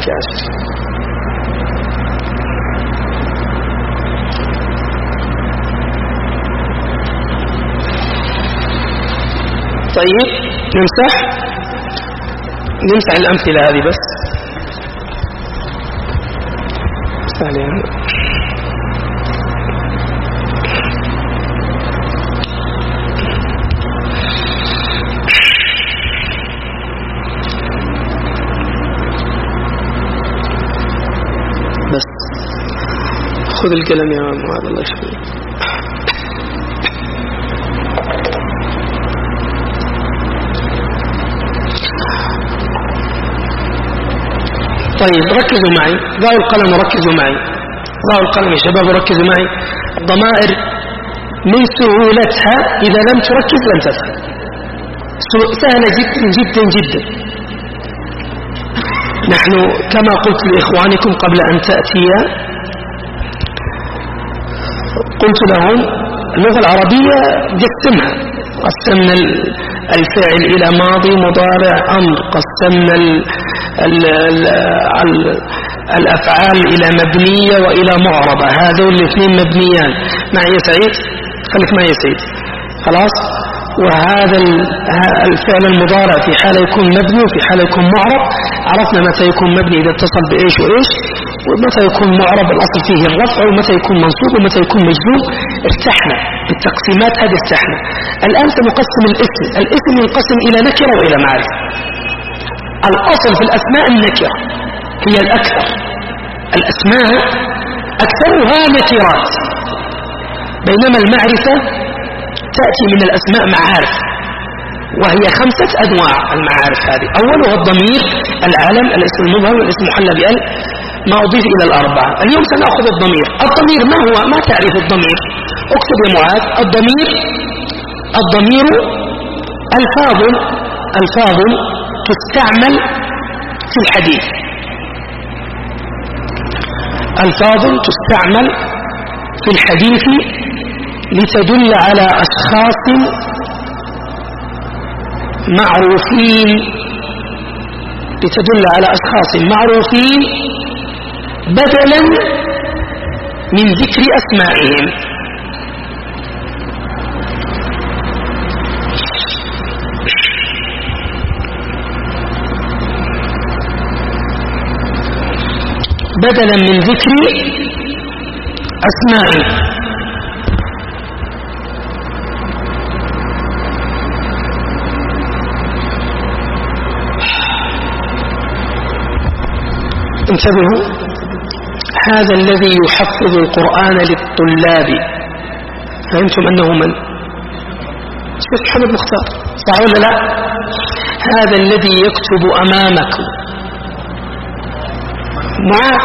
لك يا عشري. طيب نمسح نمسح الأمثلة هذه بس عليها. بس خذ القلم يا معاذ الله يشفيك. طيب ركزوا معي، ضعوا القلم وركزوا معي، ضعوا القلم يا شباب وركزوا معي. الضمائر من سهولتها إذا لم تركز لم تفهم، سهلة جدا جدا جدا. نحن كما قلت لإخوانكم قبل أن تأتي قلت لهم اللغة العربية قسمها، قسمنا الفعل إلى ماضي مضارع أمر، قسمنا ال ال ال الأفعال إلى مبنية وإلى معربة، هذول الاثنين مبنيان. معي يا سعيد؟ خليك معي يا سعيد. خلاص. وهذا الفعل المضارع في حالة يكون مبني وفي حالة يكون معرب. عرفنا متى يكون مبني إذا اتصل بإيش وإيش، ومتى يكون معرب الأصل فيه الرفع، ومتى يكون منصوب، ومتى يكون مجزوم. ارتحنا بالتقسيمات هذه، ارتحنا. الآن سنقسم الاسم. الاسم ينقسم إلى نكرة وإلى معرفة. الأصل في الأسماء النكرة هي الأكثر، الأسماء أكثرها نكرات، بينما المعرفة تأتي من الأسماء معارف، وهي خمسة أنواع المعارف هذه. أولها الضمير، العلم، الاسم المظهر، والاسم محلى بأل، ما أضيف إلى الأربعة. اليوم سنأخذ الضمير. الضمير ما هو؟ ما تعرف الضمير؟ اكتب يا معاذ. الضمير الضمير ألفاظ ألفاظ تستعمل في الحديث، ألفاظ تستعمل في الحديث لتدل على أشخاص معروفين، لتدل على أشخاص معروفين بدلا من ذكر أسمائهم. بدلا من ذكر أسمائهم. انتبهوا، هذا الذي يحفظ القرآن للطلاب، فهمتم أنه من؟ الشيخ محمد مختار، صح ولا لا؟ هذا الذي يكتب أمامكم معاذ.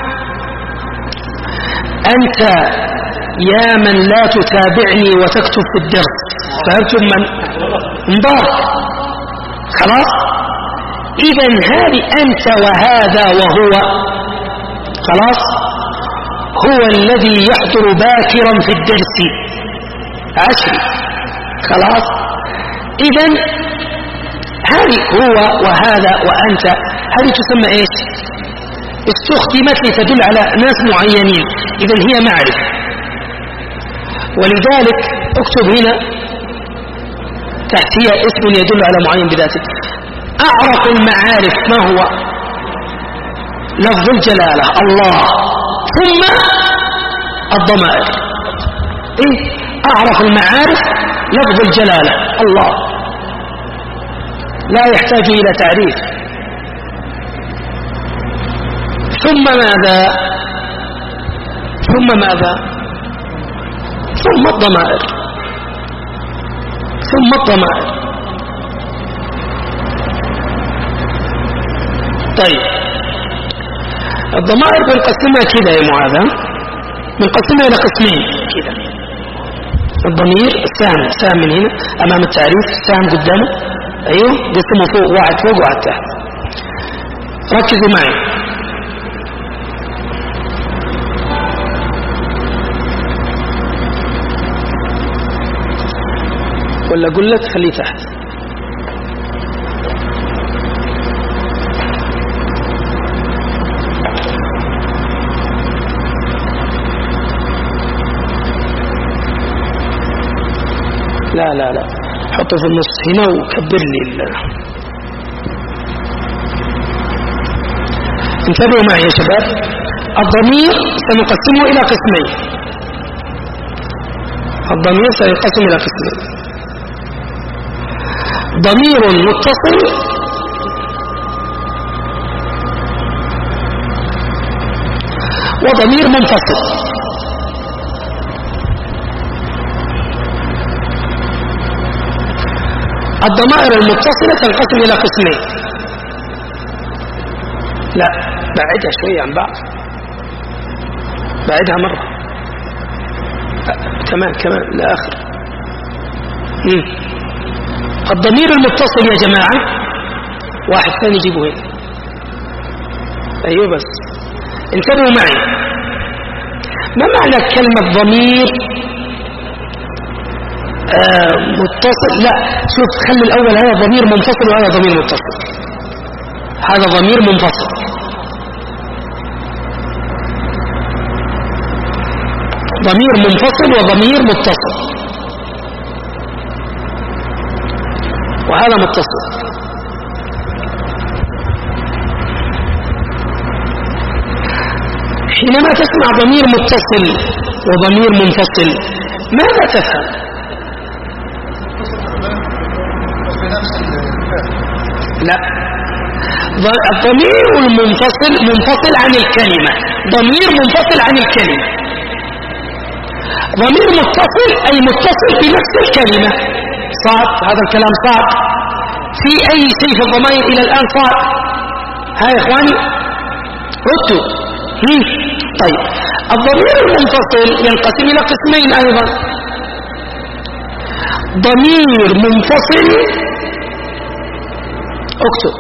أنت يا من لا تتابعني وتكتب في الدرس، فهمتم من؟ مبارك. خلاص. إذن هذه أنت وهذا وهو، خلاص، هو الذي يحضر باكرا في الدرس عشري. خلاص. إذن هذه هو وهذا وأنت، هذه تسمى إيش؟ استخدمت لتدل على ناس معينين، إذن هي معرفة. ولذلك اكتب هنا تحتها اسم يدل على معين بذاته. أعرف المعارف ما هو؟ لفظ الجلالة الله، ثم الضمائر. إيه؟ أعرف المعارف لفظ الجلالة الله، لا يحتاج إلى تعريف. ثم ماذا؟ ثم ماذا؟ ثم الضمائر، ثم الضمائر. طيب الضمائر بنقسمها كده يا معاذ، بنقسمها إلى قسمين كده. الضمير السهم، سهم من هنا أمام التعريف، سهم قدامه، أيوه، قسمه فوق، واحد فوق وواحد تحت. ركزوا معي. ولا أقول لك خليه تحت. لا لا لا حطه في النص هنا وكبر لي. انتبهوا معي يا شباب. الضمير سنقسمه إلى قسمين. الضمير سينقسم إلى قسمين: ضمير متصل وضمير منفصل. الضمائر المتصلة تنقسم إلى قسمين. لا بعدها شوية عن بعض، بعدها مرة أه. كمان كمان لآخر. مم. الضمير المتصل يا جماعة واحد ثاني يجيبه هنا. أيوه بس انتبهوا معي. ما معنى كلمة ضمير آه متصل؟ لا شوف خلي الأول هذا ضمير منفصل وهذا ضمير متصل. هذا ضمير منفصل، ضمير منفصل وضمير متصل، وهذا متصل. حينما تسمع ضمير متصل وضمير منفصل ماذا تفهم؟ لا، الضمير المنفصل منفصل عن الكلمة، ضمير منفصل عن الكلمة. ضمير متصل أي متصل بنفس الكلمة. صعب هذا الكلام، صعب. في أي شيء في الضمائر إلى الآن صعب؟ ها يا إخواني ردوا. طيب الضمير المنفصل ينقسم إلى قسمين أيضا: ضمير منفصل، اكتب،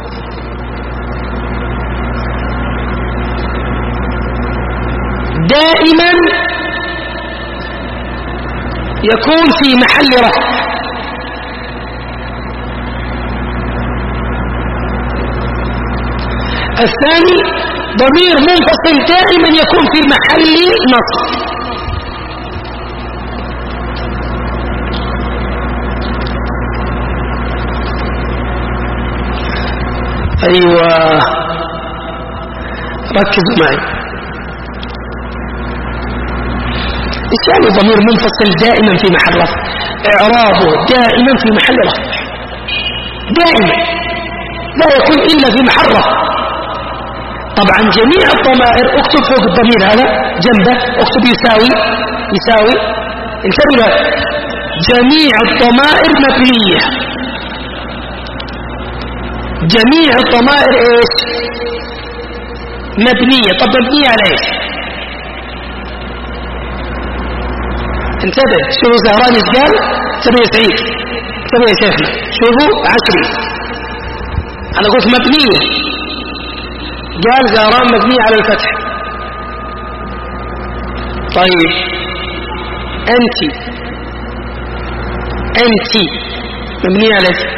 دائما يكون في محل رفع. الثاني ضمير منفصل دائما يكون في محل نصب. ايوه ركزوا معي. ايش يعني ضمير منفصل دائما في محل رفع؟ اعرابه دائما في محل رفع، دائما لا يكون الا في محل رفع. طبعا جميع الضمائر، اكتب فوق الضمير هذا جنبه، اكتب يساوي يساوي انتبه، جميع الضمائر مبنية. جميع الضمائر ايش؟ مبنية. طب مبنية على ايش؟ انتبه، شوفوا زهران ايش قال؟ انتبه يا سعيد، انتبه يا شيخنا، شوفوا عشري انا قلت مبنية، قال زهران مبنية على الفتح. طيب انت انت مبنية على ايش؟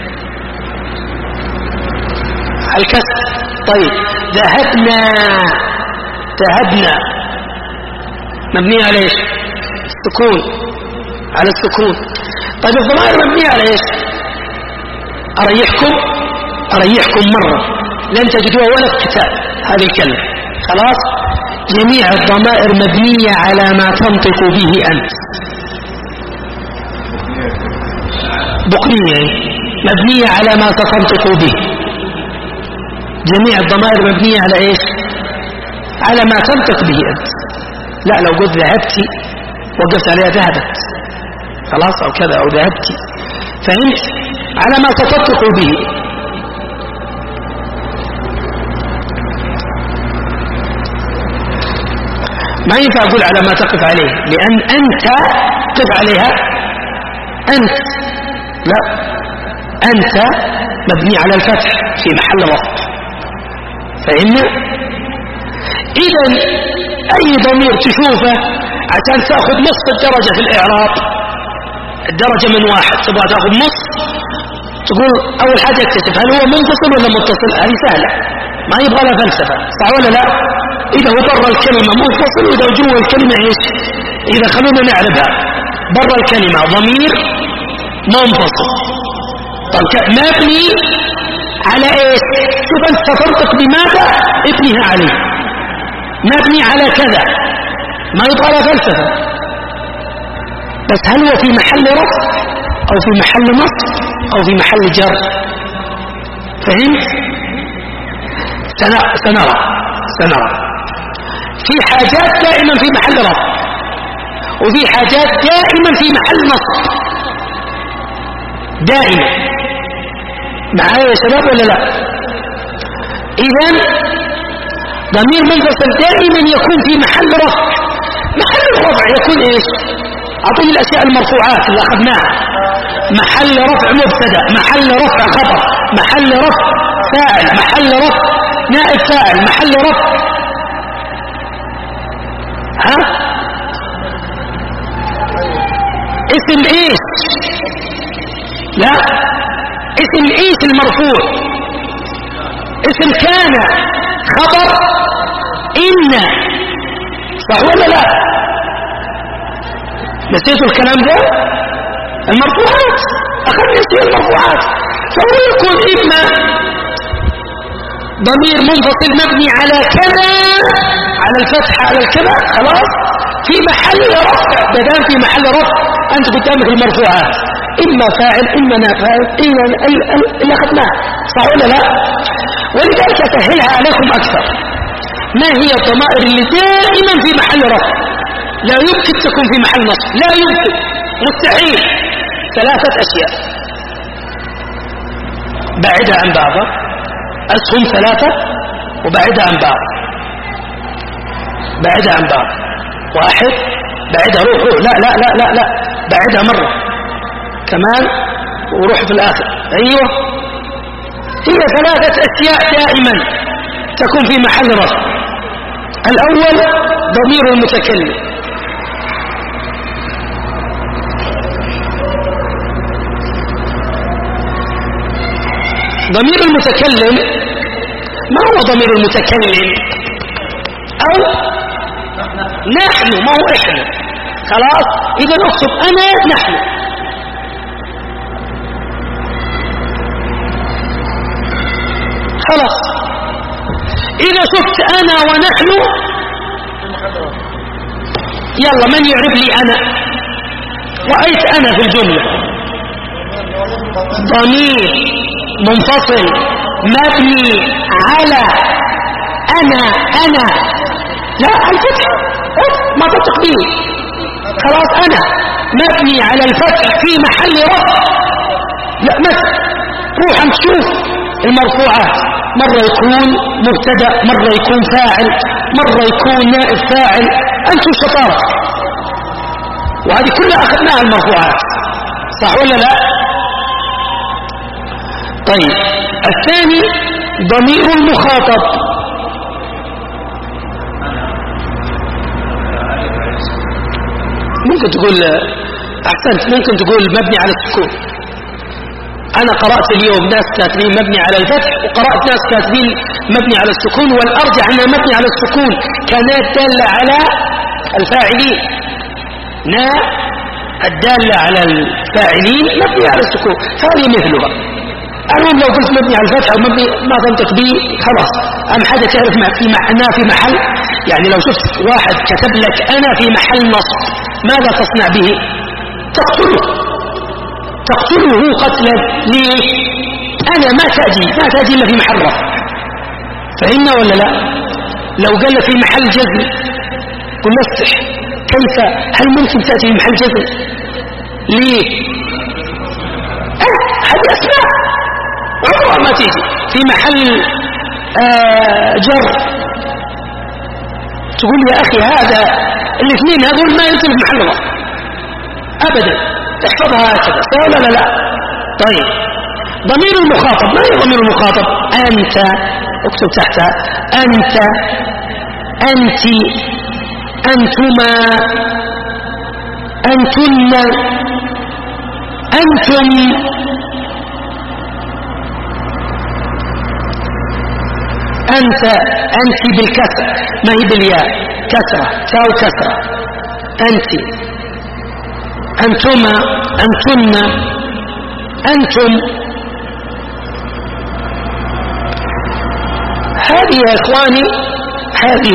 على الكسر. طيب ذهبنا ذهبنا مبنية على ايش؟ السكون، على السكون. طيب الضمائر مبنية على ايش؟ اريحكم اريحكم مرة لن تجدوها ولا في كتاب هذه الكلمة. خلاص، جميع الضمائر مبنية على ما تنطق به أنت. بقية مبنية على ما تنطق به. جميع الضمائر مبنية على ايش؟ على ما تنطق به أنت. لا لو قلت ذهبتي وقفت عليها ذهبت، خلاص، أو كذا، أو ذهبتي، فهمت؟ على ما تنطق به. ما ينفع أقول على ما تقف عليه، لأن أنت قف عليها أنت، لا، أنت مبني على الفتح في محل رفع. فهمنا؟ إذا أي ضمير تشوفه عشان تأخذ نصف الدرجة في الإعراب، الدرجة من واحد تبغى تأخذ نص، تقول أول حاجة اكتشف هل هو منفصل ولا متصل. هذه سهلة، ما يبغى لها فلسفة، صح ولا لا؟ إذا هو برا الكلمة منفصل وإذا جوا الكلمة إيش؟ إذا خلونا نعرفها. برا الكلمة ضمير منفصل. طب مبني على ايش؟ شوف انت تنطق بماذا ابنها عليه. مبني على كذا، ما يبقى له فلسفة. بس هل هو في محل رفع او في محل نصب او في محل جر؟ فهمت؟ سنرى سنرى في حاجات دائما في محل رفع، وفي حاجات دائما في محل نصب دائما. معايا يا شباب ولا لا؟ اذن ضمير منفصل دائما يكون في محل رفع. محل الرفع يكون ايش؟ اعطيني الاشياء المرفوعات اللي اخذناها. محل رفع مبتدا، محل رفع خبر، محل رفع فاعل، محل رفع نائب فاعل، محل رفع ها اسم ايش؟ لا، اسم ايش المرفوع؟ اسم كان، خبر إن، صح ولا لا؟ نسيتوا الكلام ده؟ المرفوعات أخذنا شيء المرفوعات. فهو يكون إما ضمير منفصل مبني على كذا، على الفتح على الكذا، خلاص في محل رفع. بدان في محل رفع أنت قدامك المرفوعات، إما فاعل إما نافعل إما اللي أخذناه، صح ولا لا؟ ولذلك أسهلها عليكم أكثر. ما هي الضمائر اللي دائما في محل رفع؟ لا يمكن تكون في محل نصب، لا يمكن، مستحيل. ثلاثة أشياء بعيدة عن بعضها، أسهم ثلاثة وبعيدة عن بعض، بعيدة عن بعض. واحد بعيدها، روح روح، لا لا لا لا لا بعيدها مرة كمان وروح في الآخر. أيوة، هي ثلاثة أشياء دائما تكون في محل رفع. الأول ضمير المتكلم، ضمير المتكلم ما هو ضمير المتكلم؟ أو نحن، ما هو إحنا. خلاص، إذا نكتب أنا نحن. خلاص، إذا شفت أنا ونحن، يلا من يعرف لي أنا؟ رأيت أنا في الجملة ضمير منفصل مبني على أنا. أنا لا الفتح ما تنطق به، خلاص أنا مبني على الفتح في محل رفع. لا مثل روح أنت تشوف المرفوعات، مرة يكون مبتدأ، مرة يكون فاعل، مرة يكون نائب فاعل. أنتم شطارة، وهذه كلها أخذناها المرفوعات، صح ولا لا؟ طيب الثاني ضمير المخاطب، ممكن تقول أحسنت، ممكن تقول مبني على السكون. أنا قرأت اليوم ناس كاتبين مبني على الفتح، وقرأت ناس كاتبين مبني على السكون، والأرجح أنها مبني على السكون كانت دالة على الفاعلين. نا الدالة على الفاعلين مبني على السكون، هذه مثلها. المهم لو قلت مبني على الفتح أو مبني ما تنطق به، خلاص أهم حاجة تعرف في أنا في محل. يعني لو شفت واحد كتب لك أنا في محل نصب، ماذا تصنع به؟ تقتله، تقتله قتلا. ليه؟ أنا ما تأتي ما تأتي إلا في محل رفع. فهمنا ولا لا؟ لو قال في محل جزم قل نفتح، كيف؟ هل ممكن تأتي في محل جزم؟ ليه؟ هذه أسماء عمرها ما تيجي في محل آه جر. تقول يا أخي هذا الاثنين هذول ما ينزل في محل رفع أبدا، احفظها هكذا، لا لا لا. طيب ضمير المخاطب، ما هي ضمير المخاطب؟ أنت، اكتب تحتها أنت، أنت، أنتما، أنتن، أنتم. أنت، أنت بالكسر، ما هي بالياء، كسرة، تاو كسرة. أنت أنتما، أنتن، أنتم. هذه يا إخواني هذه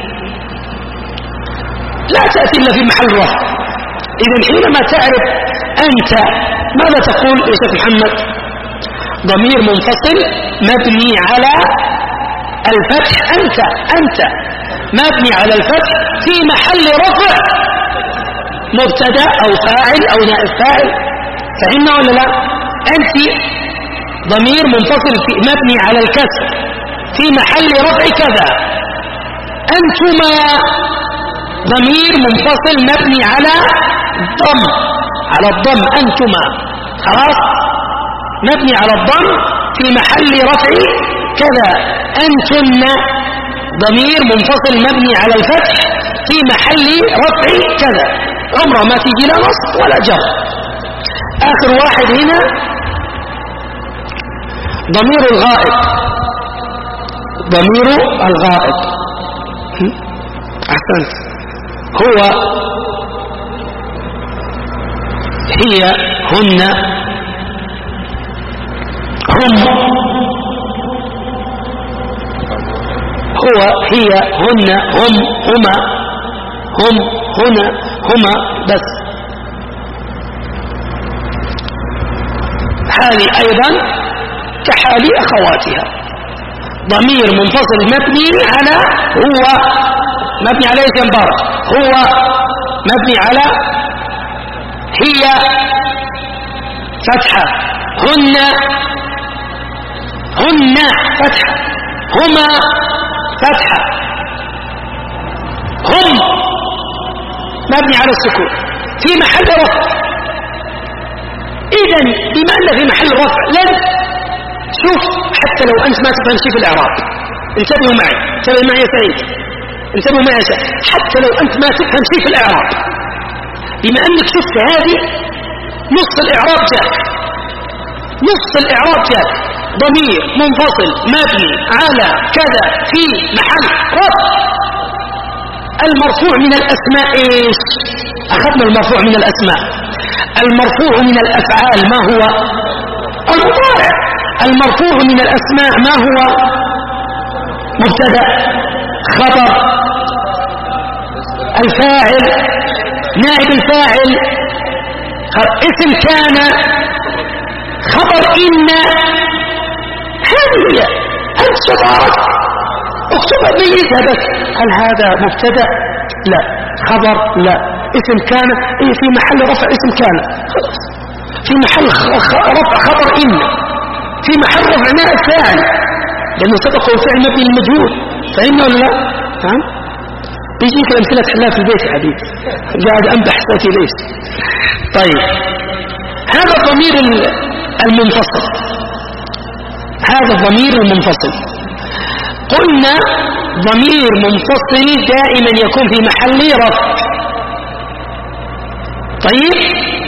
لا تأتي إلا في محل رفع. إذن حينما تعرف أنت ماذا تقول يا شيخ محمد؟ ضمير منفصل مبني على الفتح. أنت أنت مبني على الفتح في محل رفع مبتدا أو فاعل أو نائب فاعل. فهمنا ولا لا؟ أنت ضمير منفصل في مبني على الكسر في محل رفع كذا. أنتما ضمير منفصل مبني على الضم، على الضم. أنتما خلاص مبني على الضم في محل رفع كذا. أنتن ضمير منفصل مبني على الفتح في محل رفع كذا. عمره ما تيجي لا نصب ولا جر. آخر واحد هنا ضمير الغائب. ضمير الغائب أحسنت. هو هي هن هم. هو هي هن هم هما هم هنا هما بس. هذه أيضا كحال أخواتها ضمير منفصل مبني على هو، مبني على ايش مبارك؟ هو مبني على هي فتحة، هن هن فتحة، هما فتحة، هم مبني على السكون في محل رفع. إذن بما أن في محل رفع لن شوف حتى لو أنت ما تفهم شيء في الإعراب. انتبهوا معي، انتبهوا معي يا سعيد، انتبهوا معي يا سعيد. حتى لو أنت ما تفهم شيء في الإعراب بما أنك شفت هذه نص الإعراب جاء، نص الإعراب جاء ضمير منفصل مبني على كذا في محل رفع. المرفوع من الأسماء إيش؟ أخذنا المرفوع من الأسماء. المرفوع من الأفعال ما هو؟ المضارع. المرفوع من الأسماء ما هو؟ مبتدأ، خبر، الفاعل، نائب الفاعل، اسم كان، خبر إن. هذه هي. أنت تبارك اكتبها ميزها بس. هل هذا مبتدأ؟ لا. خبر؟ لا. اسم كان؟ إيه في محل رفع اسم كان خلاص. في محل رفع خبر إن، في محل رفع نائب فاعل لأنه سبقه فعل مبني للمجهول. فهمنا ولا لا؟ فهم؟ بيجيك الأمثلة تحلها في البيت يا حبيبي، قاعد أمدح صوتي ليش. طيب هذا الضمير المنفصل، هذا الضمير المنفصل قلنا ضمير منفصل دائما يكون في محل رفع. طيب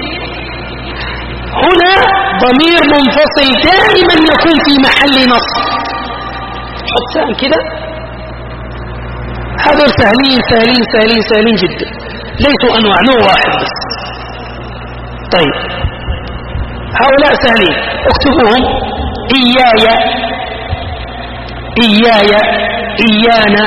هنا ضمير منفصل دائما يكون في محل نصب. حط سهم كده. هذا سهلين سهلين سهلين سهلين جدا، ليسوا أنواع، نوع واحد بس. طيب هؤلاء سهلين اكتبوهم. إياي، إياي، إيانا،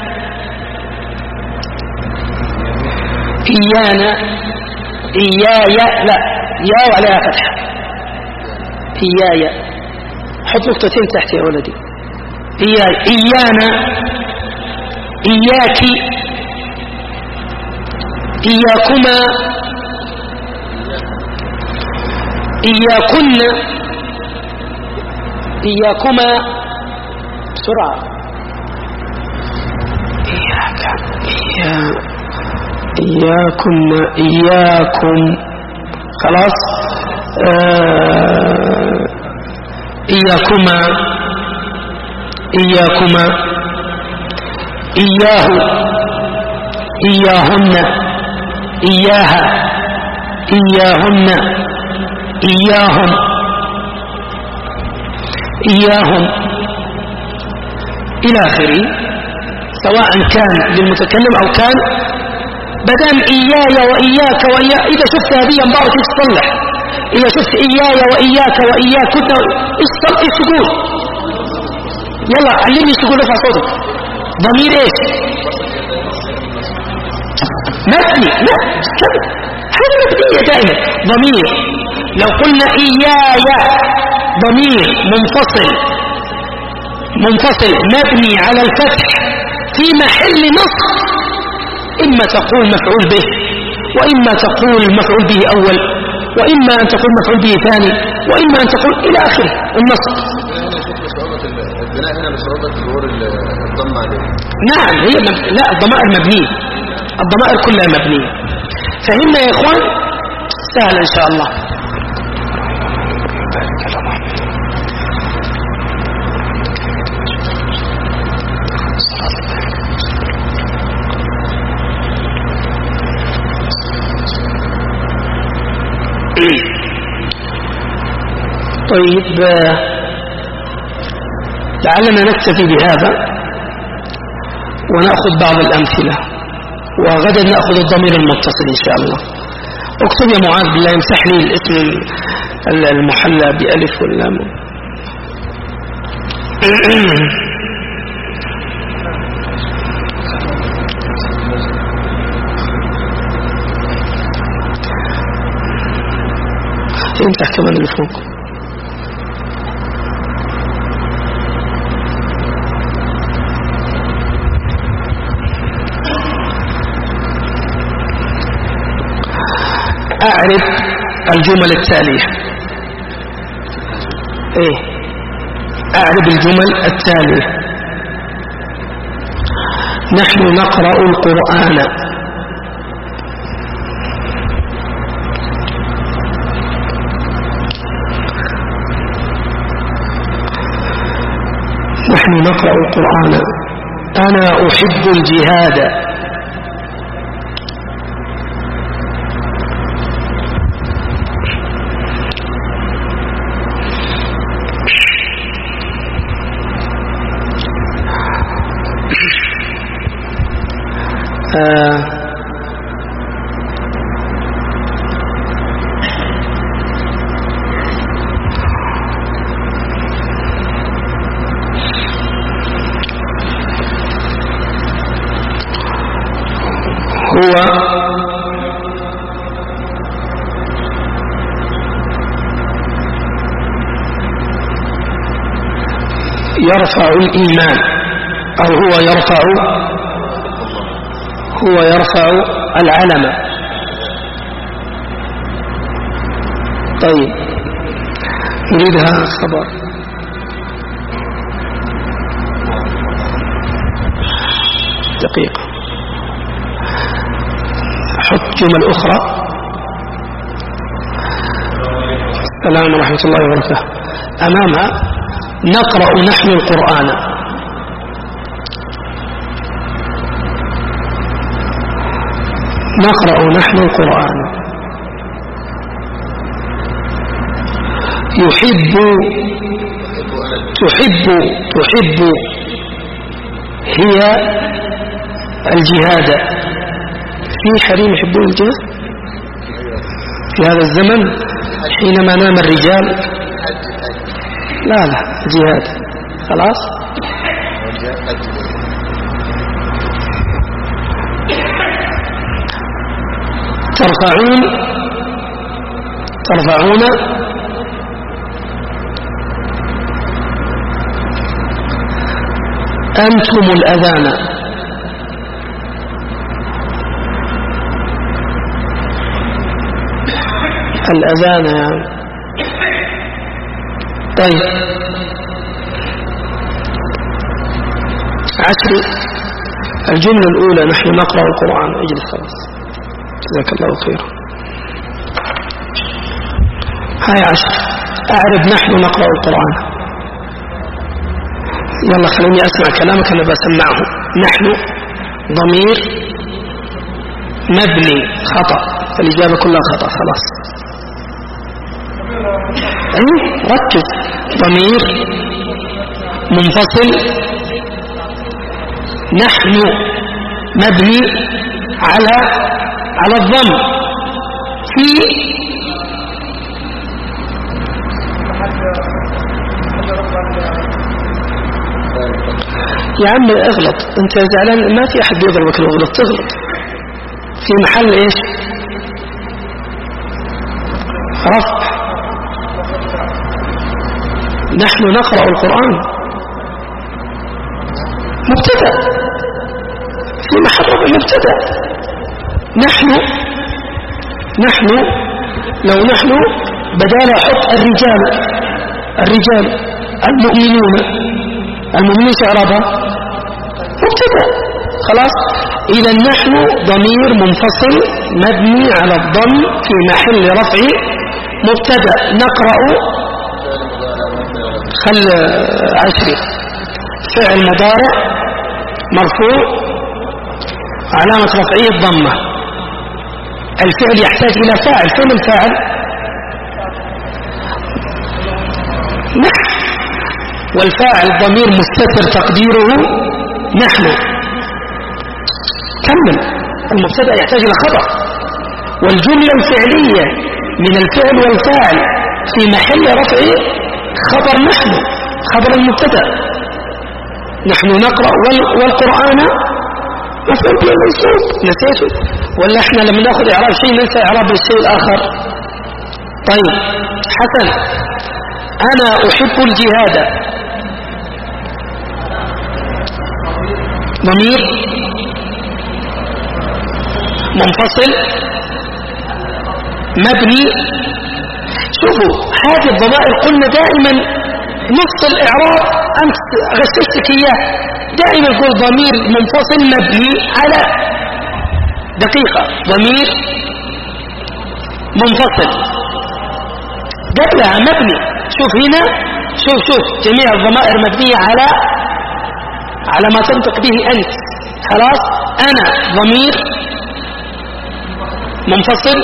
إيانا، إياي، لا يا وعليها فتحة. إياي، حط نقطتين تحت يا ولدي. إياي، إيانا، إياك، إياكما، إياكن، إياكما. بسرعة. إياك، إيا إياكن، إياكم. خلاص. آه... إياكما، إياكما، إياه، إياهن، إياها، إياهن، إياهم، إياهم إلى آخره، سواء كان للمتكلم أو كان بدام إياي وإياك وإياك، إذا شفت هذه مبارك إيش تصلح؟ إذا شفت إياي وإياك وإياك كنت إيش تصلح؟ إيش تقول؟ يلا علمني إيش تقول، ارفع صوتك. ضمير إيش؟ مبني. لا هذا مبنية دائما. ضمير لو قلنا إياي ضمير منفصل منفصل مبني على الفتح في محل نصب، إما تقول مفعول به، وإما تقول مفعول به أول، وإما أن تقول مفعول به ثاني، وإما أن تقول إلى آخره النصب.
البناء هنا بصعوبة ظهور الضمة عليه.
نعم هي مب... لا الضمائر مبنية، الضمائر كلها مبنية. فهمنا يا إخوان؟ سهل إن شاء الله. طيب لعلنا نكتفي بهذا ونأخذ بعض الأمثلة، وغدا نأخذ الضمير المتصل إن شاء الله. اكتب يا معاذ بالله يمسح لي الاسم المحلى بألف واللام. امسح كمان اللي فوق. أعرف الجمل التالية. إيه أعرف الجمل التالية. نحن نقرأ القرآن. نحن نقرأ القرآن. أنا أحب الجهاد. آه هو يرفع الإيمان، أو هو يرفع هو يرفع العلم. طيب نريدها خبر. دقيقة حط جمل أخرى. السلام ورحمة الله وبركاته. أمامها نقرأ نحن القرآن. نقرأ نحن القرآن. يحب تحب تحب هي الجهاد. في حريم يحبون الجهاد في هذا الزمن حينما نام الرجال. لا لا جهاد خلاص. ترفعون ترفعون أنتم الأذان. الأذان يعني. طيب عشر. الجملة الأولى نحن نقرأ القرآن. اجلس خلاص جزاك الله خيرا. هاي عشر. أعرف نحن نقرأ القرآن. يلا خليني أسمع كلامك أنا بسمعه. نحن ضمير مبني خطأ، فالإجابة كلها خطأ خلاص. أيه ركز. ضمير منفصل. نحن مبني على على الضم في يا عم اغلط، انت زعلان، ما في احد يضربك لو غلط تغلط. في محل ايش؟ رفع. نحن نقرأ القرآن مبتدأ، في محل رفع مبتدأ. نحن نحن لو نحن بدال احط الرجال الرجال المؤمنون المؤمنين شعرابها مبتدأ خلاص. إذا نحن ضمير منفصل مبني على الضم في محل رفع مبتدأ. نقرأ خل عشري فعل مضارع مرفوع علامة رفعه الضمة. الفعل يحتاج إلى فاعل. فين الفاعل؟ نحن، والفاعل ضمير مستتر تقديره نحن. كمل. المبتدأ يحتاج إلى خبر، والجملة الفعلية من الفعل والفاعل في محل رفع خبر نحن، خبر المبتدأ. نحن نقرأ والقرآن مفعول به منصوب. نسيته ولا احنا لما ناخذ اعراب شيء ننسى اعراب الشيء الاخر؟ طيب حسن، انا احب الجهاد. ضمير منفصل مبني. شوفوا هذه الضمائر قلنا دائما نص الاعراب انت غششتك اياه، دائما يقول ضمير منفصل مبني على دقيقة. ضمير منفصل قبلها مبني. شوف هنا، شوف شوف جميع الضمائر مبنية على على ما تنطق به أنت. خلاص. أنا ضمير منفصل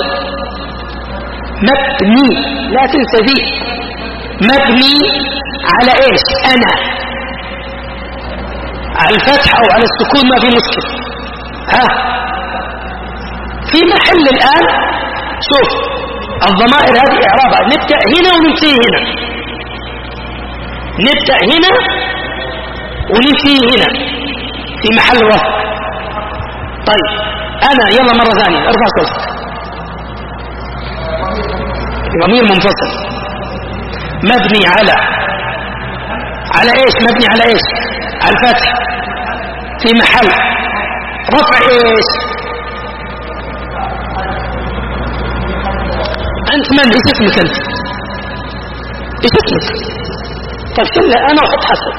مبني، لا تنسى ذي، مبني على ايش؟ أنا، على الفتح أو على السكون ما في مشكلة. ها في محل الآن شوف الضمائر هذه إعرابها نبدأ هنا وننتهي هنا، نبدأ هنا وننتهي هنا في محل رفع. طيب أنا يلا مرة ثانية ارفع صوتك. ضمير منفصل مبني على على ايش؟ مبني على ايش؟ على الفتح في محل رفع ايش؟ انت من؟ ايش اسمك انت؟ ايش اسمك؟ طيب شلة انا احط حسن.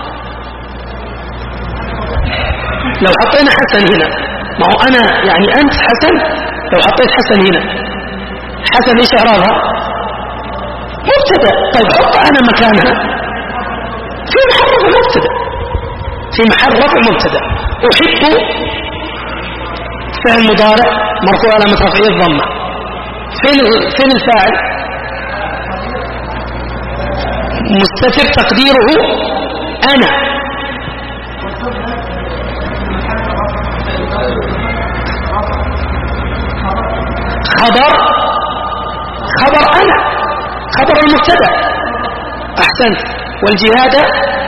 لو حطينا حسن هنا، ما هو انا يعني انت حسن، لو حطيت حسن هنا، حسن ايش اعرابها؟ مبتدأ. طيب حط انا مكانها في محل رفع مبتدأ، في محل رفع مبتدأ. احب فعل مضارع مرفوع علامة رفعه الضمة. فين فين الفاعل؟ مستتر تقديره انا. خبر خبر انا، خبر المبتدأ. احسنت. والجهاد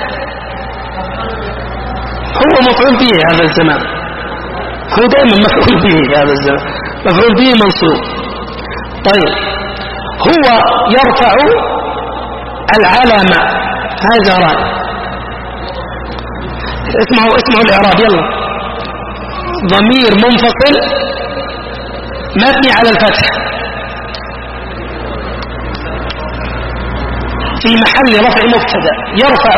هو مفعول به هذا الزمان، هو دائما مفعول به هذا الزمان، مفعول به منصوب. طيب هو يرفع العلامة. هذا رأي. اسمعوا اسمعوا الإعراب يلا. ضمير منفصل مبني على الفتح في محل رفع مبتدأ. يرفع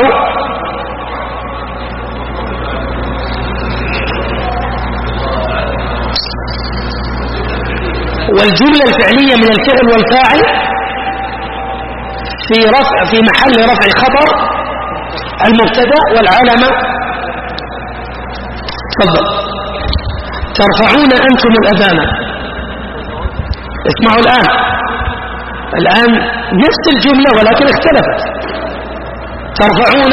والجملة الفعلية من الفعل والفاعل في رفع في محل رفع خبر المبتدأ والعلامة. تفضل. ترفعون أنتم الأذان. اسمعوا الآن، الآن نفس الجملة ولكن اختلفت. ترفعون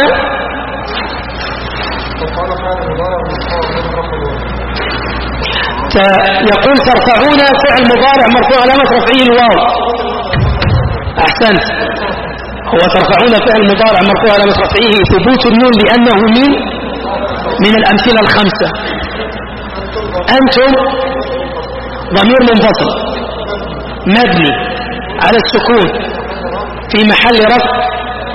سيقول ترفعون فعل مضارع مرفوع علامة رفعه الواو. أحسنت، هو ترفعون فعل مضارع مرفوع علامة رفعه ثبوت النون لأنه من من الأمثلة الخمسة. أنتم ضمير منفصل مبني على السكون في محل رفع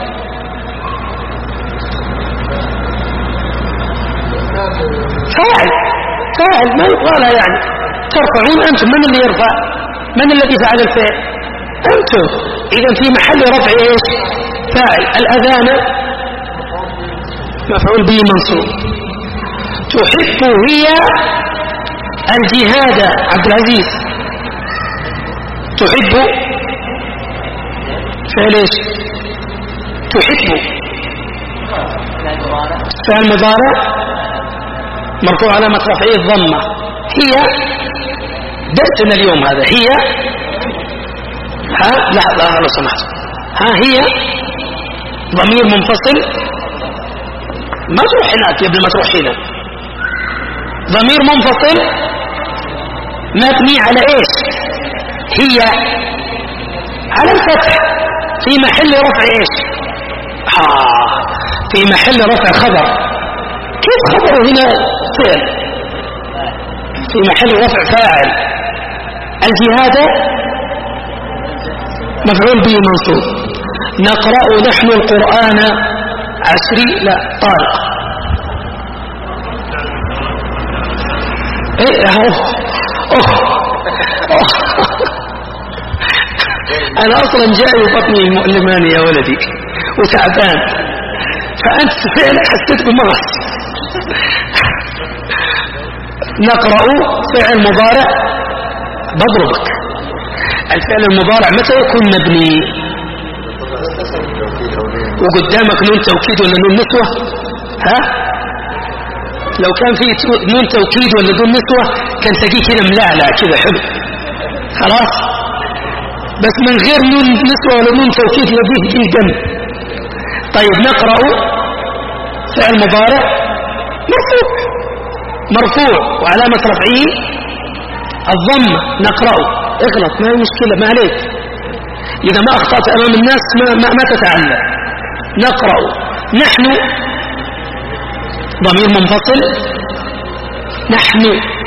فاعل فاعل ما يقال يعني ترفعون أنتم. من اللي يرفع؟ من الذي فعل الفعل؟ أنتم. إذا في محل رفع إيش؟ فاعل. الأذان مفعول به منصوب. تحب هي الجهاد. عبد العزيز تحب فعل ايش؟ تحب فعل مضارع مرفوع علامة رفعه الضمة. هي درسنا اليوم هذا. هي ها لا لا لو سمحت ها هي ضمير منفصل. ما تروح هناك قبل ما تروح هنا. ضمير منفصل مبني على ايش؟ هي على الفتح في محل رفع ايش؟ آه في محل رفع خبر. كيف خبره هنا فعل؟ في محل رفع فاعل. الجهاد مفعول به منصوب. نقرأ نحن القرآن عسري لا طارق. ايه اهو انا اصلا جاي بطني مؤلمان يا ولدي وتعبان، فانت فعلا حسيت بمغص. نقرأ فعل مضارع بضربك. الفعل المضارع متى يكون مبني؟ وقدامك نون توكيد ولا نون نسوة؟ ها؟ لو كان في نون توكيد ولا نون نسوة كان تجي كده ملعلع كده حلو خلاص. بس من غير نون نسوة ولا نون توكيد يجيه في الجنب. طيب نقرأ فعل مضارع مرفوع مرفوع وعلامة رفعه الضمة. نقرأ اغلط ما هي مشكلة ما عليك. إذا ما أخطأت أمام الناس ما, ما, ما تتعلم. نقرأ نحن ضمير منفصل. نحن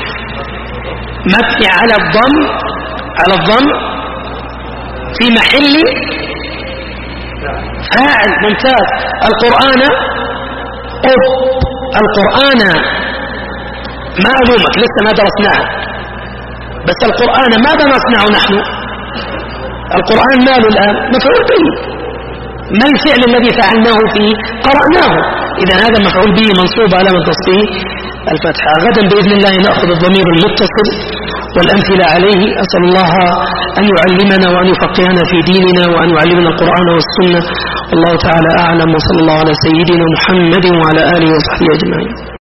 مبني على الضم على الضم في محل فاعل. ممتاز. القرآن قب. القرآن ما ألومك لسه ما درسناه، بس القرآن ماذا نصنع نحن؟ القرآن ماله الآن مفعول به. ما الفعل الذي فعلناه فيه؟ قرأناه. إذا هذا مفعول به منصوب على منتصبه الفتحة. غدا بإذن الله نأخذ الضمير المتصل والأمثلة عليه. أسأل الله أن يعلمنا وأن يفقهنا في ديننا وأن يعلمنا القرآن والسنة. والله تعالى أعلم، وصلى الله على سيدنا محمد وعلى آله وصحبه أجمعين.